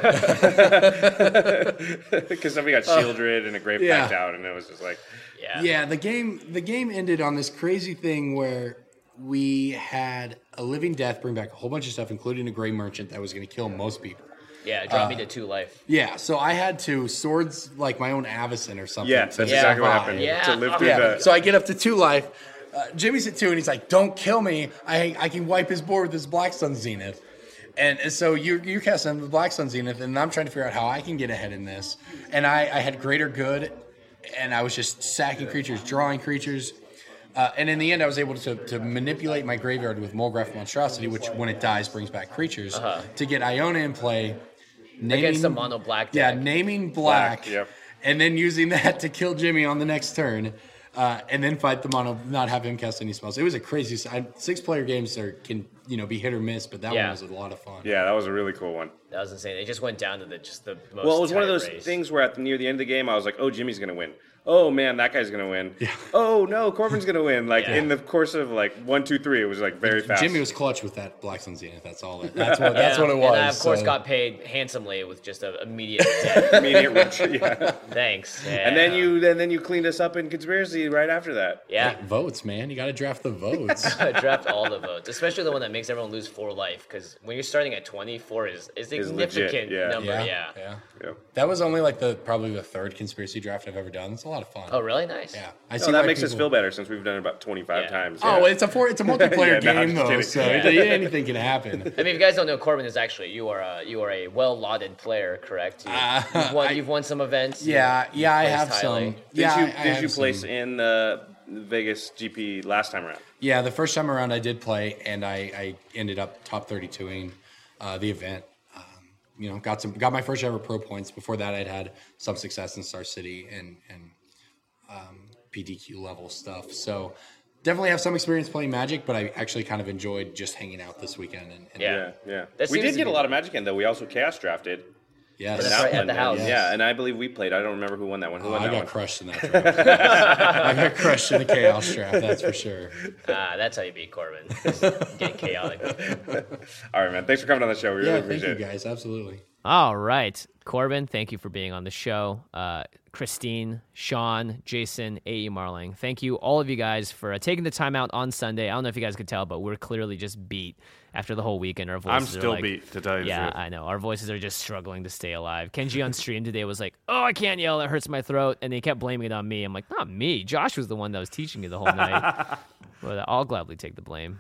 because then we got Shieldred and a Grave yeah. packed out, and it was just like, yeah, yeah. The game, the game ended on this crazy thing where we had a Living Death bring back a whole bunch of stuff, including a Gray Merchant that was going to kill most people. Yeah, it dropped uh, me to two life. Yeah, so I had to swords like my own Avacyn or something. yeah, to that's Yeah. exactly what survive. happened. Yeah. To live through Yeah, the. so I get up to two life. Uh, Jimmy's at two, and he's like, "Don't kill me. I I can wipe his board with this Black Sun Zenith." And, and so you you cast him the Black Sun Zenith, and I'm trying to figure out how I can get ahead in this. And I, I had Greater Good, and I was just sacking creatures, drawing creatures. Uh, and in the end, I was able to, to manipulate my graveyard with Molgraph Monstrosity, which when it dies brings back creatures, Uh-huh. to get Iona in play. Naming, Against the mono black Yeah, deck. naming black, Black, yep. and then using that to kill Jimmy on the next turn, uh, and then fight the mono, not have him cast any spells. It was a crazy. I, six-player games are can you know be hit or miss, but that Yeah. one was a lot of fun. Yeah, that was a really cool one. That was insane. It just went down to the just the most. Well, it was one of tight those race. things where at the, near the end of the game, I was like, "Oh, Jimmy's gonna win. Oh man, that guy's gonna win. Yeah. Oh no, Corbin's gonna win." Like Yeah. in the course of like one, two, three, it was like very fast. Jimmy was clutch with that Black Sun Zenith. That's all. It, that's what. That's what it was. And I, of course, so. got paid handsomely with just an immediate death. immediate rich. Yeah. Thanks. Yeah. And then you, and then you cleaned us up in Conspiracy right after that. Yeah. Hey, votes, man. You got to draft the votes. Draft all the votes, especially the one that makes everyone lose four life. Because when you're starting at twenty, four is is a Is significant legit, yeah. number. yeah, Yeah. yeah. Yeah. That was only like the probably the third conspiracy draft I've ever done. It's a lot of fun. Oh, really? Nice. Yeah, I Oh, see that why makes us people- feel better since we've done it about twenty-five Yeah. times. Oh, yeah. it's a four. It's a multiplayer Yeah, no, I'm game just though, kidding. so Yeah. it- anything can happen. I mean, if you guys don't know, Corbin is actually you are a you are a well lauded player, correct? You, Uh, you've won I- you've won some events. Yeah, you- yeah, I you've have placed some. highly. Did yeah, you I- I did have you place some. in the Vegas G P last time around? Yeah, the first time around I did play, and I, I ended up top thirty-two-ing uh, the event. Um, you know, got some got my first ever pro points. Before that, I'd had some success in Star City and and um, P D Q level stuff. So definitely have some experience playing Magic, but I actually kind of enjoyed just hanging out this weekend. And, and Yeah, yeah. That We seems did to get be- a lot of Magic in, though. We also Chaos drafted. yes, for That's that right, at one, the and- house. Yeah, and I believe we played. I don't remember who won that one. Who Oh, won I that got one? crushed in that draft. I got crushed in the Chaos draft, that's for sure. Ah, that's how you beat Corbin. Just get chaotic. All right, man. Thanks for coming on the show. We really Yeah, thank appreciate you it. guys. Absolutely. All right. Corbin, thank you for being on the show. Uh, Christine, Sean, Jason, A E Marling, thank you, all of you guys, for uh, taking the time out on Sunday. I don't know if you guys could tell, but we're clearly just beat after the whole weekend. Our voices I'm are still like, beat, to tell you the Yeah, truth. I know. Our voices are just struggling to stay alive. Kenji on stream today was like, oh, I can't yell. It hurts my throat. And they kept blaming it on me. I'm like, not me. Josh was the one that was teaching you the whole night. But I'll gladly take the blame.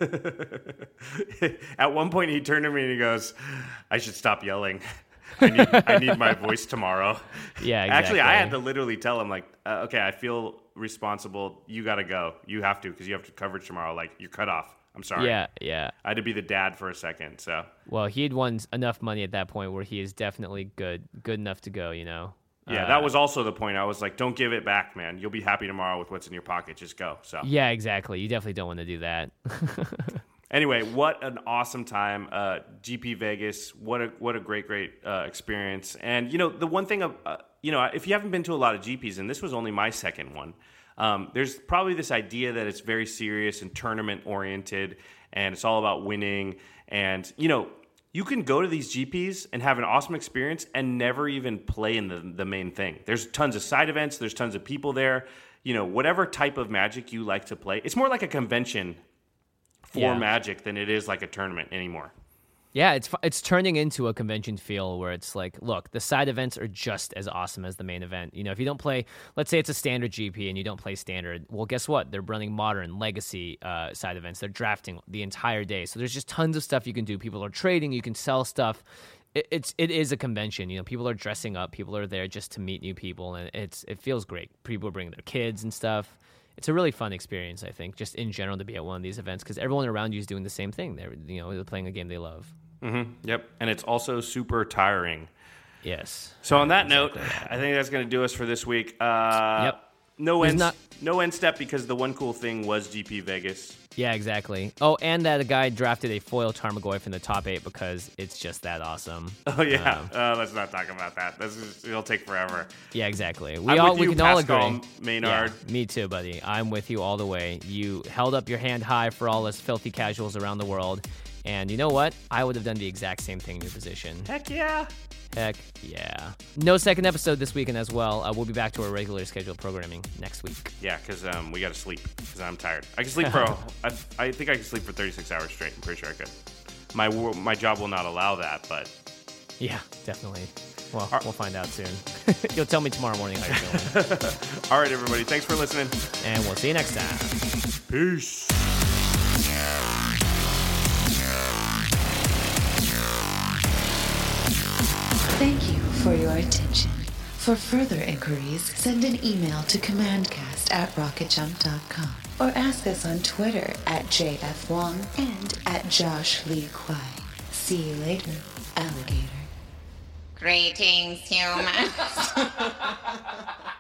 At one point, he turned to me and he goes, I should stop yelling. I need, I need my voice tomorrow. Yeah, Actually, I had to exactly. literally tell him, like, uh, okay, I feel responsible. You got to go. You have to because you have to coverage tomorrow. Like, you're cut off. I'm sorry. Yeah, yeah. I had to be the dad for a second. So Well, he had won enough money at that point where he is definitely good, good enough to go, you know? yeah, Uh, that was also the point. I was like, don't give it back, man. You'll be happy tomorrow with what's in your pocket. Just go. So Yeah, exactly. You definitely don't want to do that. anyway, what an awesome time. Uh, G P Vegas. What a what a great great uh, experience. And you know the one thing of uh, you know if you haven't been to a lot of G Ps, and this was only my second one. Um, there's probably this idea that it's very serious and tournament oriented, and it's all about winning. And you know you can go to these G Ps and have an awesome experience and never even play in the the main thing. There's tons of side events. There's tons of people there. You know whatever type of Magic you like to play. It's more like a convention for Yeah. Magic than it is like a tournament anymore. Yeah, it's fu- it's turning into a convention feel where it's like, look, the side events are just as awesome as the main event. You know, if you don't play, let's say it's a standard G P and you don't play standard, well, guess what? They're running modern, legacy uh, side events. They're drafting the entire day, so there's just tons of stuff you can do. People are trading, you can sell stuff. It, it's it is a convention. You know, people are dressing up, people are there just to meet new people, and it's it feels great. People are bringing their kids and stuff. It's a really fun experience, I think, just in general to be at one of these events because everyone around you is doing the same thing. They're you know they're playing a game they love. Mm-hmm. Yep. And it's also super tiring. Yes. So on that note, I think that's going to do us for this week. Uh, Yep. No There's end, not- no end step because the one cool thing was G P Vegas. Yeah, exactly. Oh, and that a guy drafted a foil Tarmogoyf in the top eight because it's just that awesome. Oh yeah. Um, uh, let's not talk about that. This is, it'll take forever. yeah, exactly. We I'm all with we you, can all Pascal agree. Maynard. Yeah, me too, buddy. I'm with you all the way. You held up your hand high for all us filthy casuals around the world, and you know what? I would have done the exact same thing in your position. Heck yeah. Heck yeah. No second episode this weekend as well. Uh, we'll be back to our regular scheduled programming next week. Yeah, because um, we got to sleep because I'm tired. I can sleep for, a, I, I think I can sleep for thirty-six hours straight. I'm pretty sure I could. My wo- my job will not allow that, but Yeah, definitely. Well, we'll find out soon. You'll tell me tomorrow morning how you're feeling. all right, everybody. Thanks for listening. And we'll see you next time. Peace. Thank you for your attention. For further inquiries, send an email to commandcast at rocketjump dot com or ask us on Twitter at J F Wong and at Josh Lee Kwai. See you later, alligator. Greetings, humans.